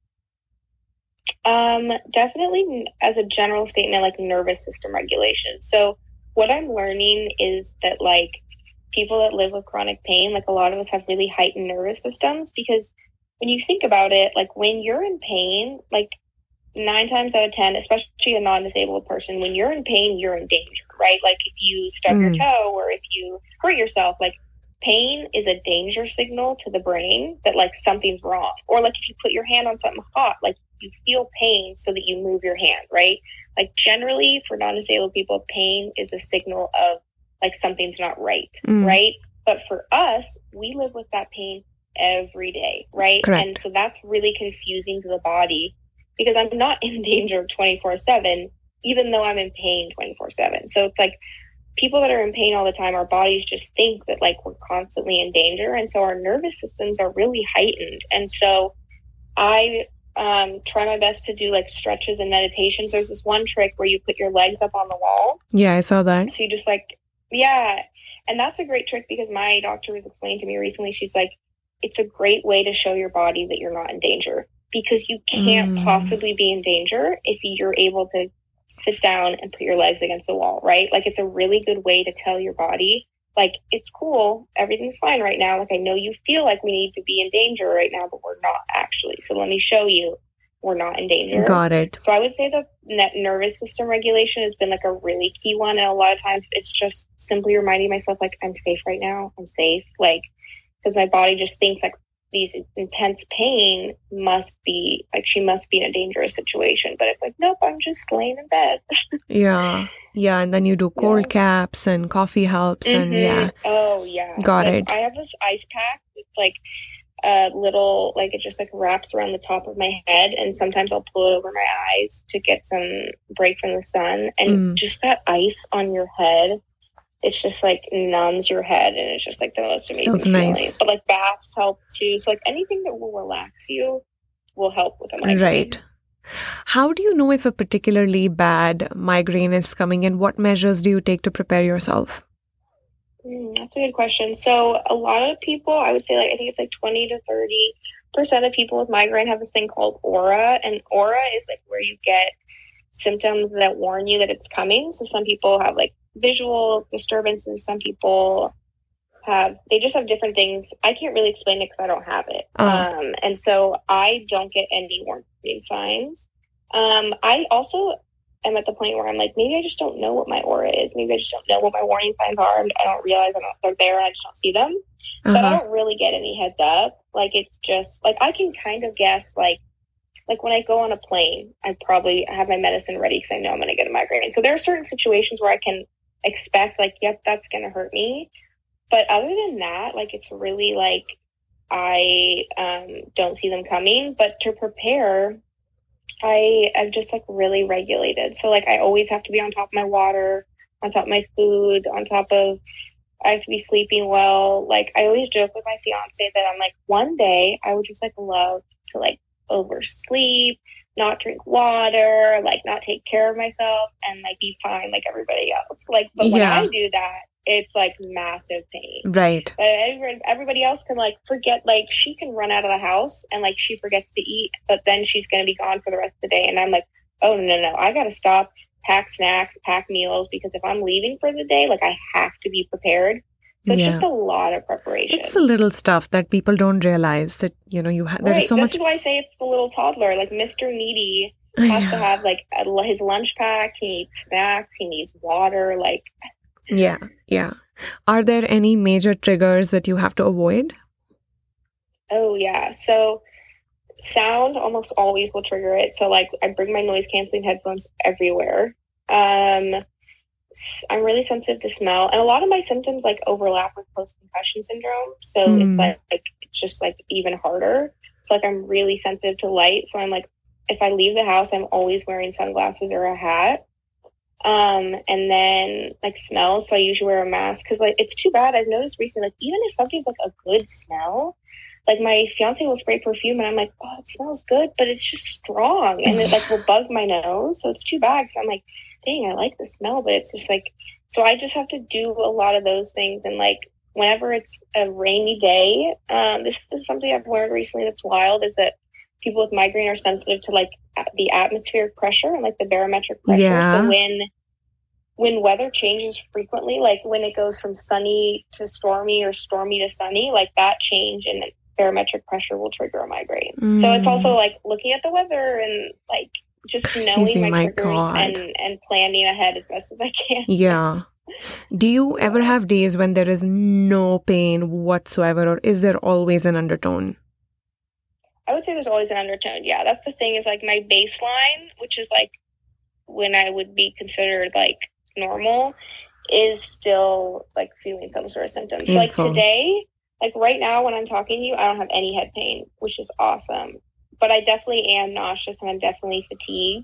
Definitely as a general statement, like nervous system regulation. So what I'm learning is that like people that live with chronic pain, like a lot of us have really heightened nervous systems, because when you think about it, like when you're in pain, like 9 times out of 10, especially a non-disabled person, when you're in pain, you're in danger, right? Like if you stub your toe or if you hurt yourself, like pain is a danger signal to the brain that like something's wrong. Or like if you put your hand on something hot, like you feel pain so that you move your hand, right? Like generally for non-disabled people, pain is a signal of like something's not right, right? But for us, we live with that pain every day, right? Correct. And so that's really confusing to the body, because I'm not in danger 24/7, even though I'm in pain 24/7. So it's like people that are in pain all the time, our bodies just think that like we're constantly in danger. And so our nervous systems are really heightened. And so I try my best to do like stretches and meditations. There's this one trick where you put your legs up on the wall. Yeah, I saw that. So you just like, yeah. And that's a great trick, because my doctor was explaining to me recently, she's like, it's a great way to show your body that you're not in danger, because you can't possibly be in danger if you're able to sit down and put your legs against the wall, right? Like it's a really good way to tell your body, like, it's cool, everything's fine right now. Like I know you feel like we need to be in danger right now, but we're not actually. So let me show you we're not in danger. Got it. So I would say the nervous system regulation has been like a really key one. And a lot of times it's just simply reminding myself, like, I'm safe right now. I'm safe. Like, because my body just thinks like these intense pain must be like, she must be in a dangerous situation. But it's like, nope, I'm just laying in bed. Yeah. And then you do cold caps and coffee helps and Oh, yeah. Got it. I have this ice pack. It's like a little, like it just like wraps around the top of my head, and sometimes I'll pull it over my eyes to get some break from the sun. And just that ice on your head, it's just like numbs your head, and it's just like the most amazing feeling. Nice. But like baths help too. So like anything that will relax you will help with a migraine. Right. How do you know if a particularly bad migraine is coming in? What measures do you take to prepare yourself? That's a good question. So a lot of people, I would say, like I think it's like 20 to 30% of people with migraine have this thing called aura. And aura is like where you get symptoms that warn you that it's coming. So some people have like visual disturbances. Some people they just have different things. I can't really explain it because I don't have it. And so I don't get any warning signs. I also am at the point where I'm like, maybe I just don't know what my aura is. Maybe I just don't know what my warning signs are. I don't realize they're there and I just don't see them. But I don't really get any heads up. Like, it's just like, I can kind of guess, like when I go on a plane, I probably have my medicine ready because I know I'm going to get a migraine. And so there are certain situations where I can expect, like, yep, that's going to hurt me. But other than that, like, it's really like, I don't see them coming. But to prepare, I'm just like really regulated. So like I always have to be on top of my water, on top of my food, on top of, I have to be sleeping well. Like I always joke with my fiance that I'm like, one day I would just like love to like oversleep, not drink water, like not take care of myself, and like be fine like everybody else. Like, but when I do that, it's like massive pain. Right. Everybody else can like forget, like she can run out of the house and like she forgets to eat, but then she's going to be gone for the rest of the day. And I'm like, oh, no, I got to stop, pack snacks, pack meals, because if I'm leaving for the day, like I have to be prepared. So it's just a lot of preparation. It's the little stuff that people don't realize that, you know, there is so much. This is why I say it's the little toddler, like Mr. Needy has to have like his lunch pack. He needs snacks. He needs water. Like, Yeah. Are there any major triggers that you have to avoid? Oh, yeah. So sound almost always will trigger it. So like I bring my noise canceling headphones everywhere. I'm really sensitive to smell, and a lot of my symptoms like overlap with post-concussion syndrome. So it's just like even harder. So like I'm really sensitive to light. So I'm like, if I leave the house, I'm always wearing sunglasses or a hat. And then like smells. So I usually wear a mask because like it's too bad. I've noticed recently, like even if something's like a good smell, like my fiance will spray perfume and I'm like, oh, it smells good, but it's just strong and it like will bug my nose. So it's too bad because I'm like, dang, I like the smell, but it's just like, so I just have to do a lot of those things. And like whenever it's a rainy day, this is something I've learned recently that's wild, is that people with migraine are sensitive to like the atmospheric pressure and like the barometric pressure. Yeah. So when weather changes frequently, like when it goes from sunny to stormy or stormy to sunny, like that change in barometric pressure will trigger a migraine. So it's also like looking at the weather and like just knowing my triggers and planning ahead as best as I can. Yeah. Do you ever have days when there is no pain whatsoever, or is there always an undertone? I would say there's always an undertone. Yeah, that's the thing, is like my baseline, which is like when I would be considered like normal, is still like feeling some sort of symptoms. So, like today, like right now when I'm talking to you, I don't have any head pain, which is awesome. But I definitely am nauseous and I'm definitely fatigued.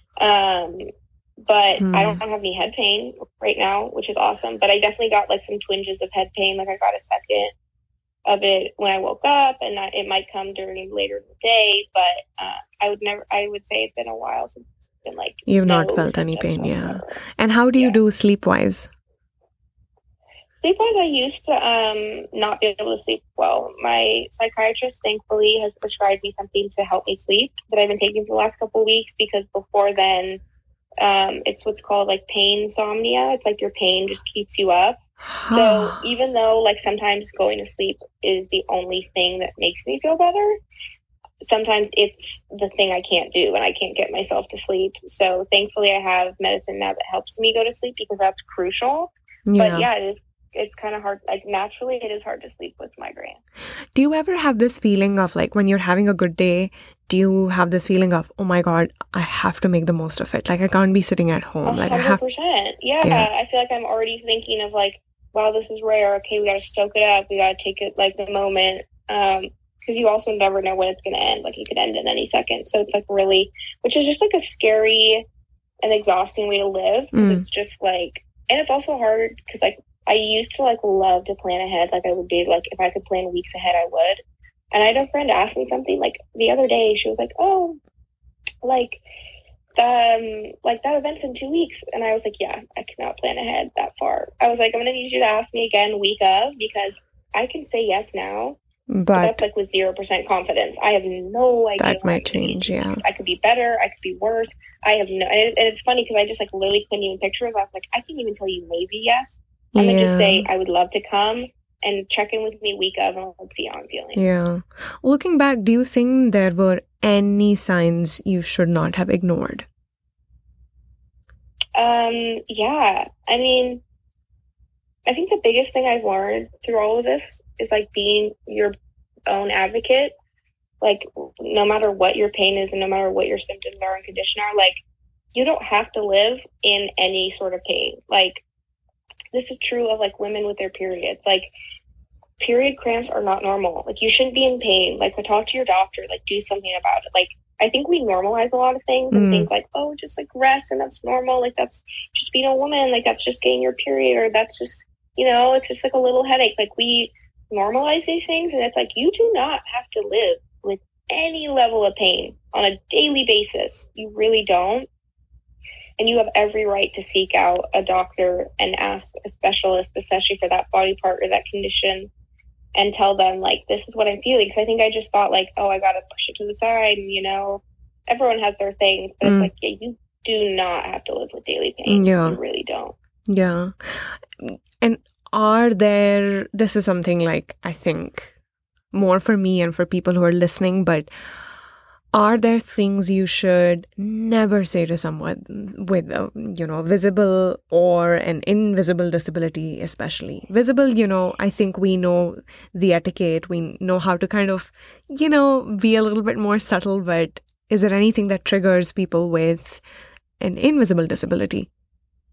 But I don't have any head pain right now, which is awesome. But I definitely got like some twinges of head pain. Like I got a second of it when I woke up, and it might come during later in the day. But I would say it's been a while since it's been like you've not felt any pain, yeah. And how do you do sleep-wise? Sleep-wise, I used to not be able to sleep well. My psychiatrist, thankfully, has prescribed me something to help me sleep that I've been taking for the last couple of weeks, because before then, it's what's called like pain insomnia. It's like your pain just keeps you up. So even though like sometimes going to sleep is the only thing that makes me feel better, sometimes it's the thing I can't do and I can't get myself to sleep. So thankfully I have medicine now that helps me go to sleep, because that's crucial. Yeah. But yeah, it's kind of hard. Like naturally it is hard to sleep with migraine. Do you ever have this feeling of like when you're having a good day, do you have this feeling of, oh my God, I have to make the most of it? Like I can't be sitting at home. 100%. Like I have. Yeah. I feel like I'm already thinking of like, wow, this is rare. Okay, we got to soak it up. We got to take it like the moment. Because you also never know when it's going to end. Like it could end in any second. So it's like really, which is just like a scary and exhausting way to live. Because it's just like, and it's also hard because like I used to like love to plan ahead. Like I would be like, if I could plan weeks ahead, I would. And I had a friend ask me something like the other day. She was like, oh, like that event's in 2 weeks. And I was like, yeah, I cannot plan ahead that far. I was like, I'm gonna need you to ask me again week of, because I can say yes now, but that's like with 0% confidence. I have no idea. That might change. Yeah, I could be better, I could be worse. I have no, and it's funny because I just like literally couldn't even picture it. I was like, I can't even tell you maybe yes. I'm gonna just say I would love to come and check in with me week of, and let's see how I'm feeling. Yeah. Looking back, do you think there were any signs you should not have ignored? Yeah. I mean, I think the biggest thing I've learned through all of this is like being your own advocate. Like no matter what your pain is and no matter what your symptoms are and condition are, like you don't have to live in any sort of pain. Like this is true of like women with their periods. Like period cramps are not normal. Like you shouldn't be in pain. Like talk to your doctor, like do something about it. Like I think we normalize a lot of things and think like, oh, just like rest and that's normal. Like that's just being a woman. Like that's just getting your period, or that's just, you know, it's just like a little headache. Like we normalize these things, and it's like you do not have to live with any level of pain on a daily basis. You really don't. And you have every right to seek out a doctor and ask a specialist, especially for that body part or that condition, and tell them, like, this is what I'm feeling. Because I think I just thought, like, oh, I got to push it to the side. And, you know, everyone has their things. But it's like, yeah, you do not have to live with daily pain. Yeah. You really don't. Yeah. And this is something like, I think, more for me and for people who are listening, but are there things you should never say to someone with a, visible or an invisible disability, especially? Visible, I think we know the etiquette. We know how to kind of, be a little bit more subtle. But is there anything that triggers people with an invisible disability?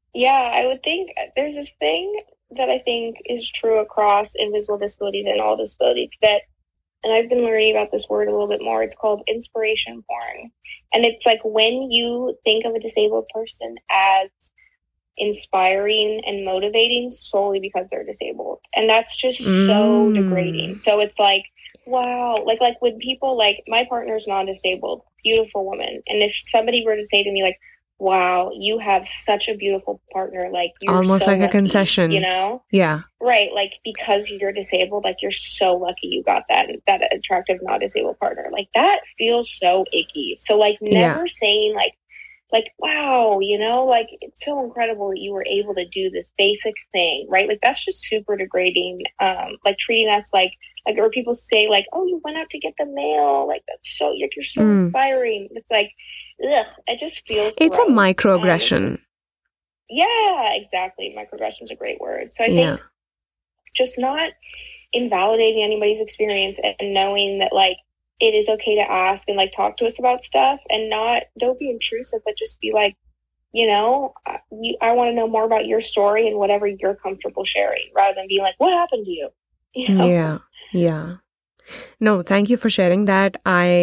Yeah, I would think there's this thing that I think is true across invisible disabilities and all disabilities that, and I've been learning about this word a little bit more. It's called inspiration porn. And it's like when you think of a disabled person as inspiring and motivating solely because they're disabled. And that's just so degrading. So it's like, wow, like when people, like my partner's non-disabled, beautiful woman. And if somebody were to say to me like, wow, you have such a beautiful partner, like you're almost so like lucky, a concession, you know? Yeah. Right. Like because you're disabled, like you're so lucky you got that attractive non-disabled partner. Like that feels so icky. So like never saying like, wow, you know, like it's so incredible that you were able to do this basic thing, right? Like that's just super degrading. Like treating us like, or people say like, oh, you went out to get the mail. Like that's so, you're so inspiring. It's like, ugh, it just feels It's gross. a microaggression. Yeah, exactly. Microaggression is a great word. So I think just not invalidating anybody's experience and knowing that like it is okay to ask and like talk to us about stuff and don't be intrusive, but just be like, you know, I want to know more about your story and whatever you're comfortable sharing rather than being like, what happened to you? You know? Yeah. No, thank you for sharing that.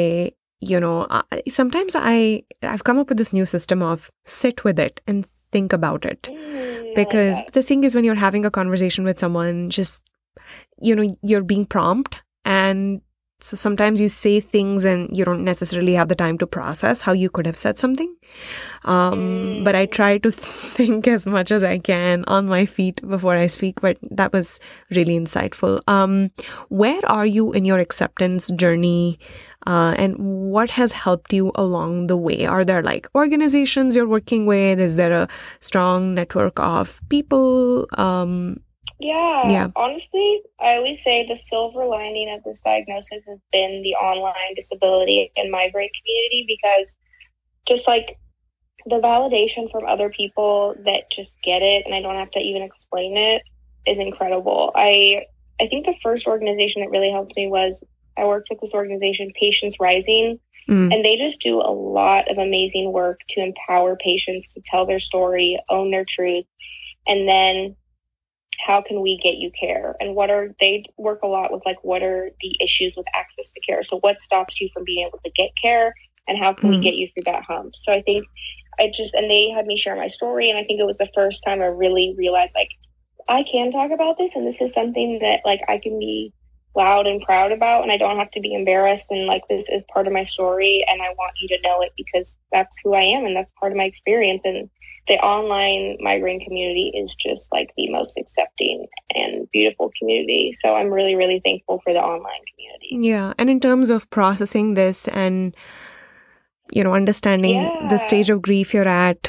Sometimes I've come up with this new system of sit with it and think about it. Because the thing is, when you're having a conversation with someone, just, you're being prompt, and so sometimes you say things and you don't necessarily have the time to process how you could have said something. But I try to think as much as I can on my feet before I speak, but that was really insightful. Where are you in your acceptance journey? And what has helped you along the way? Are there like organizations you're working with? Is there a strong network of people? Yeah, honestly, I always say the silver lining of this diagnosis has been the online disability and migraine community, because just like the validation from other people that just get it and I don't have to even explain it is incredible. I think the first organization that really helped me was I worked with this organization, Patients Rising, and they just do a lot of amazing work to empower patients to tell their story, own their truth, and then how can we get you care? And they work a lot with like, what are the issues with access to care? So what stops you from being able to get care, and how can we get you through that hump? So I think and they had me share my story, and I think it was the first time I really realized like, I can talk about this, and this is something that like I can be loud and proud about, and I don't have to be embarrassed, and like this is part of my story, and I want you to know it because that's who I am and that's part of my experience. And the online migraine community is just like the most accepting and beautiful community. So I'm really, really thankful for the online community. Yeah. And in terms of processing this and, understanding the stage of grief you're at.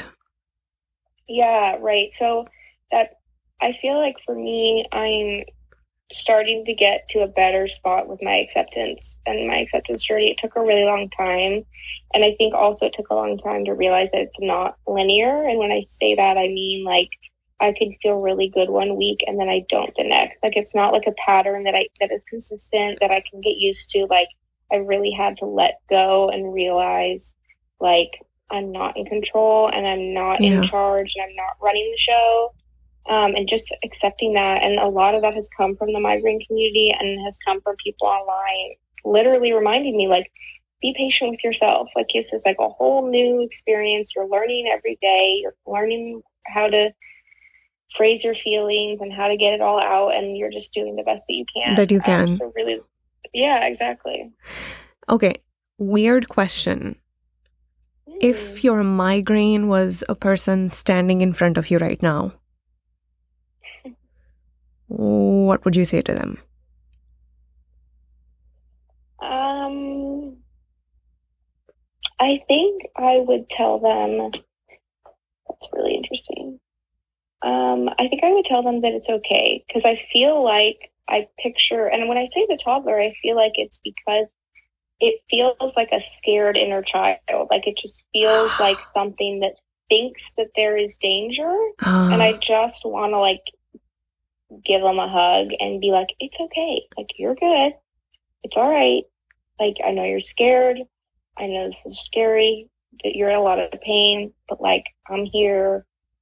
Yeah, right. So that I feel like for me, I'm starting to get to a better spot with my acceptance and my acceptance journey. It took a really long time. And I think also it took a long time to realize that it's not linear. And when I say that, I mean like I could feel really good one week and then I don't the next. Like it's not like a pattern that is consistent that I can get used to. Like I really had to let go and realize like I'm not in control and I'm not in charge and I'm not running the show. And just accepting that. And a lot of that has come from the migraine community and has come from people online, literally reminding me, like, be patient with yourself. Like, this is like a whole new experience. You're learning every day. You're learning how to phrase your feelings and how to get it all out. And you're just doing the best that you can. So really, yeah, exactly. Okay. Weird question. If your migraine was a person standing in front of you right now, what would you say to them? I think I would tell them, that's really interesting. I think I would tell them that it's okay, because I feel like I picture, and when I say the toddler, I feel like it's because it feels like a scared inner child. Like it just feels like something that thinks that there is danger. And I just want to like give them a hug and be like, it's okay. Like, you're good. It's all right. Like, I know you're scared. I know this is scary, that you're in a lot of pain, but like, I'm here.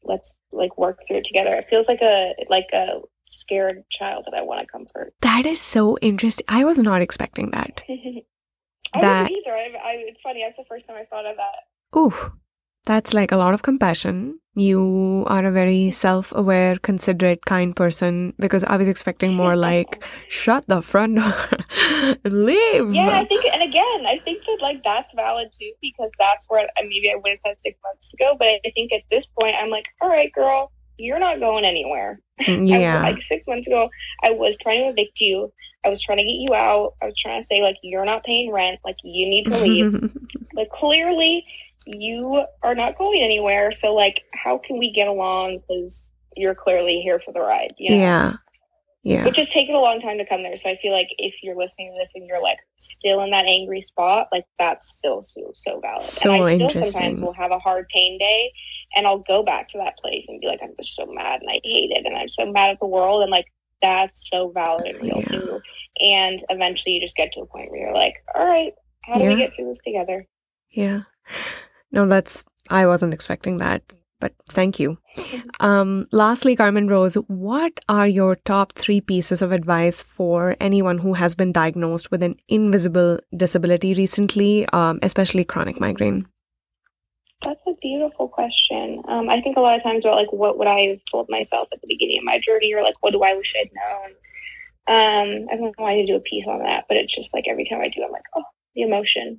let's like work through it together. It feels like a scared child that I want to comfort. That is so interesting. I was not expecting that. I wasn't either. It's funny. That's the first time I thought of that. Oof. That's like a lot of compassion. You are a very self-aware, considerate, kind person, because I was expecting more like, shut the front door, leave. Yeah, I think that like that's valid too, because that's where maybe I would have said 6 months ago, but I think at this point I'm like, all right, girl, you're not going anywhere. Yeah. Like 6 months ago, I was trying to evict you. I was trying to get you out. I was trying to say like, you're not paying rent. Like you need to leave. Like clearly you are not going anywhere. So like, how can we get along? Because you're clearly here for the ride. You know? Yeah. Yeah. Which has taken a long time to come there. So I feel like if you're listening to this and you're like still in that angry spot, like that's still so valid. So and I still interesting. sometimes will have a hard pain day and I'll go back to that place and be like, I'm just so mad and I hate it and I'm so mad at the world, and like that's so valid and real too. And eventually you just get to a point where you're like, all right, how do we get through this together? Yeah. No, I wasn't expecting that, but thank you. Lastly, Carmen Rose, what are your top 3 pieces of advice for anyone who has been diagnosed with an invisible disability recently, especially chronic migraine? That's a beautiful question. I think a lot of times about like, what would I have told myself at the beginning of my journey, or like, what do I wish I'd known? I don't know why to do a piece on that, but it's just like every time I do, I'm like, oh, the emotion.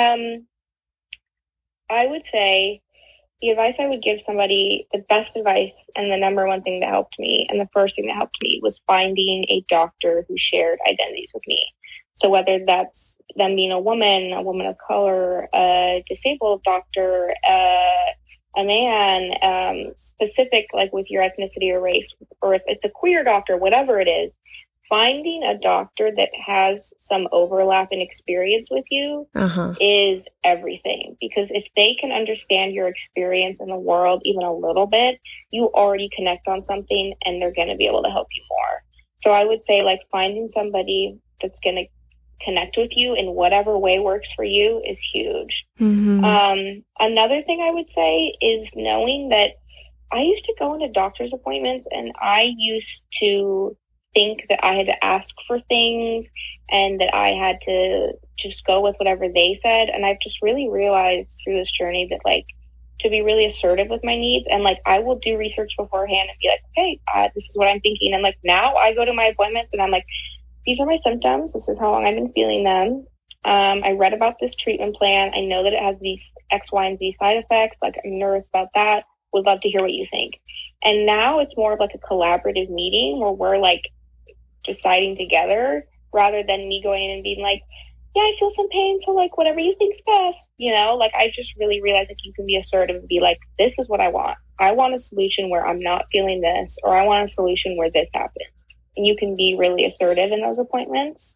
I would say the advice I would give somebody, the best advice and the number one thing that helped me, and the first thing that helped me, was finding a doctor who shared identities with me. So whether that's them being a woman of color, a disabled doctor, a man, specific like with your ethnicity or race, or if it's a queer doctor, whatever it is, finding a doctor that has some overlap in experience with you is everything. Because if they can understand your experience in the world even a little bit, you already connect on something and they're going to be able to help you more. So I would say like finding somebody that's going to connect with you in whatever way works for you is huge. Another thing I would say is knowing that I used to go into doctor's appointments and I used to think that I had to ask for things and that I had to just go with whatever they said. And I've just really realized through this journey that like to be really assertive with my needs, and like I will do research beforehand and be like, okay, this is what I'm thinking. And like now I go to my appointments and I'm like, these are my symptoms. This is how long I've been feeling them. I read about this treatment plan. I know that it has these X, Y, and Z side effects. Like I'm nervous about that. Would love to hear what you think. And now it's more of like a collaborative meeting where we're like deciding together rather than me going in and being like, yeah, I feel some pain, so like whatever you think's best, you know. Like I just really realized like you can be assertive and be like, this is what I want a solution where I'm not feeling this, or I want a solution where this happens, and you can be really assertive in those appointments.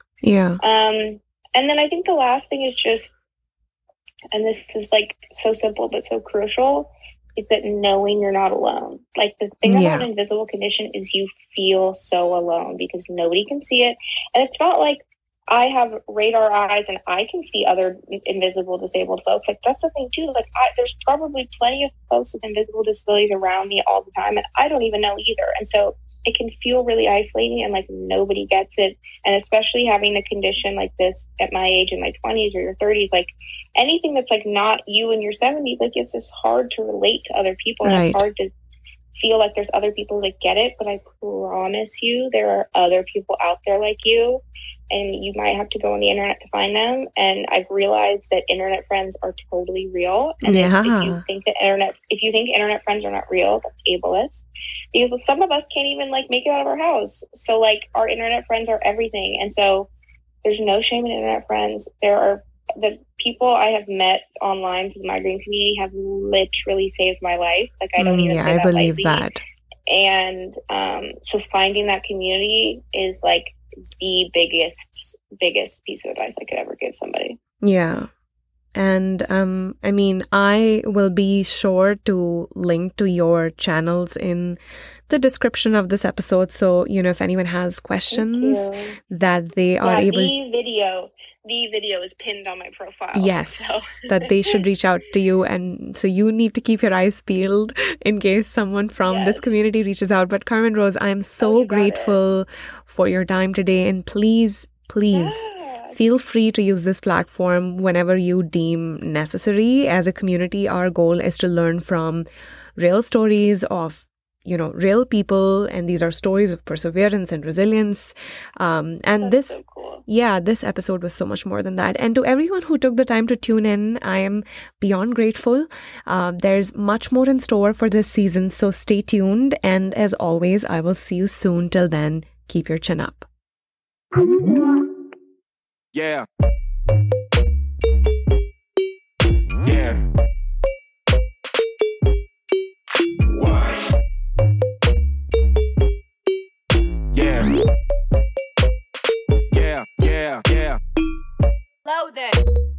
And then I think the last thing is just, and this is like so simple but so crucial, is that knowing you're not alone. Like the thing about an invisible condition is you feel so alone because nobody can see it. And it's not like I have radar eyes and I can see other invisible disabled folks. Like that's the thing too. Like there's probably plenty of folks with invisible disabilities around me all the time, and I don't even know either. And so it can feel really isolating and like nobody gets it. And especially having a condition like this at my age, in my 20s or your 30s, like anything that's like not you in your 70s, like it's just hard to relate to other people. And it's hard to feel like there's other people that get it. But I promise you, there are other people out there like you. And you might have to go on the internet to find them. And I've realized that internet friends are totally real. And if you think internet friends are not real, that's ableist. Because some of us can't even like make it out of our house. So like our internet friends are everything. And so there's no shame in internet friends. There are the people I have met online through the migraine community have literally saved my life. Like I don't even say that believe lightly. that. And so finding that community is like the biggest piece of advice I could ever give somebody. Yeah. And I mean, I will be sure to link to your channels in the description of this episode. So, if anyone has questions that they are able... The video is pinned on my profile. Yes, so. That they should reach out to you. And so you need to keep your eyes peeled in case someone from this community reaches out. But Carmen Rose, I'm so grateful for your time today. And please, feel free to use this platform whenever you deem necessary. As a community, our goal is to learn from real stories of real people, and these are stories of perseverance and resilience. That's so cool. This episode was so much more than that. And to everyone who took the time to tune in, I am beyond grateful. There's much more in store for this season, so stay tuned. And as always, I will see you soon. Till then, keep your chin up. Yeah. Yeah. Load it.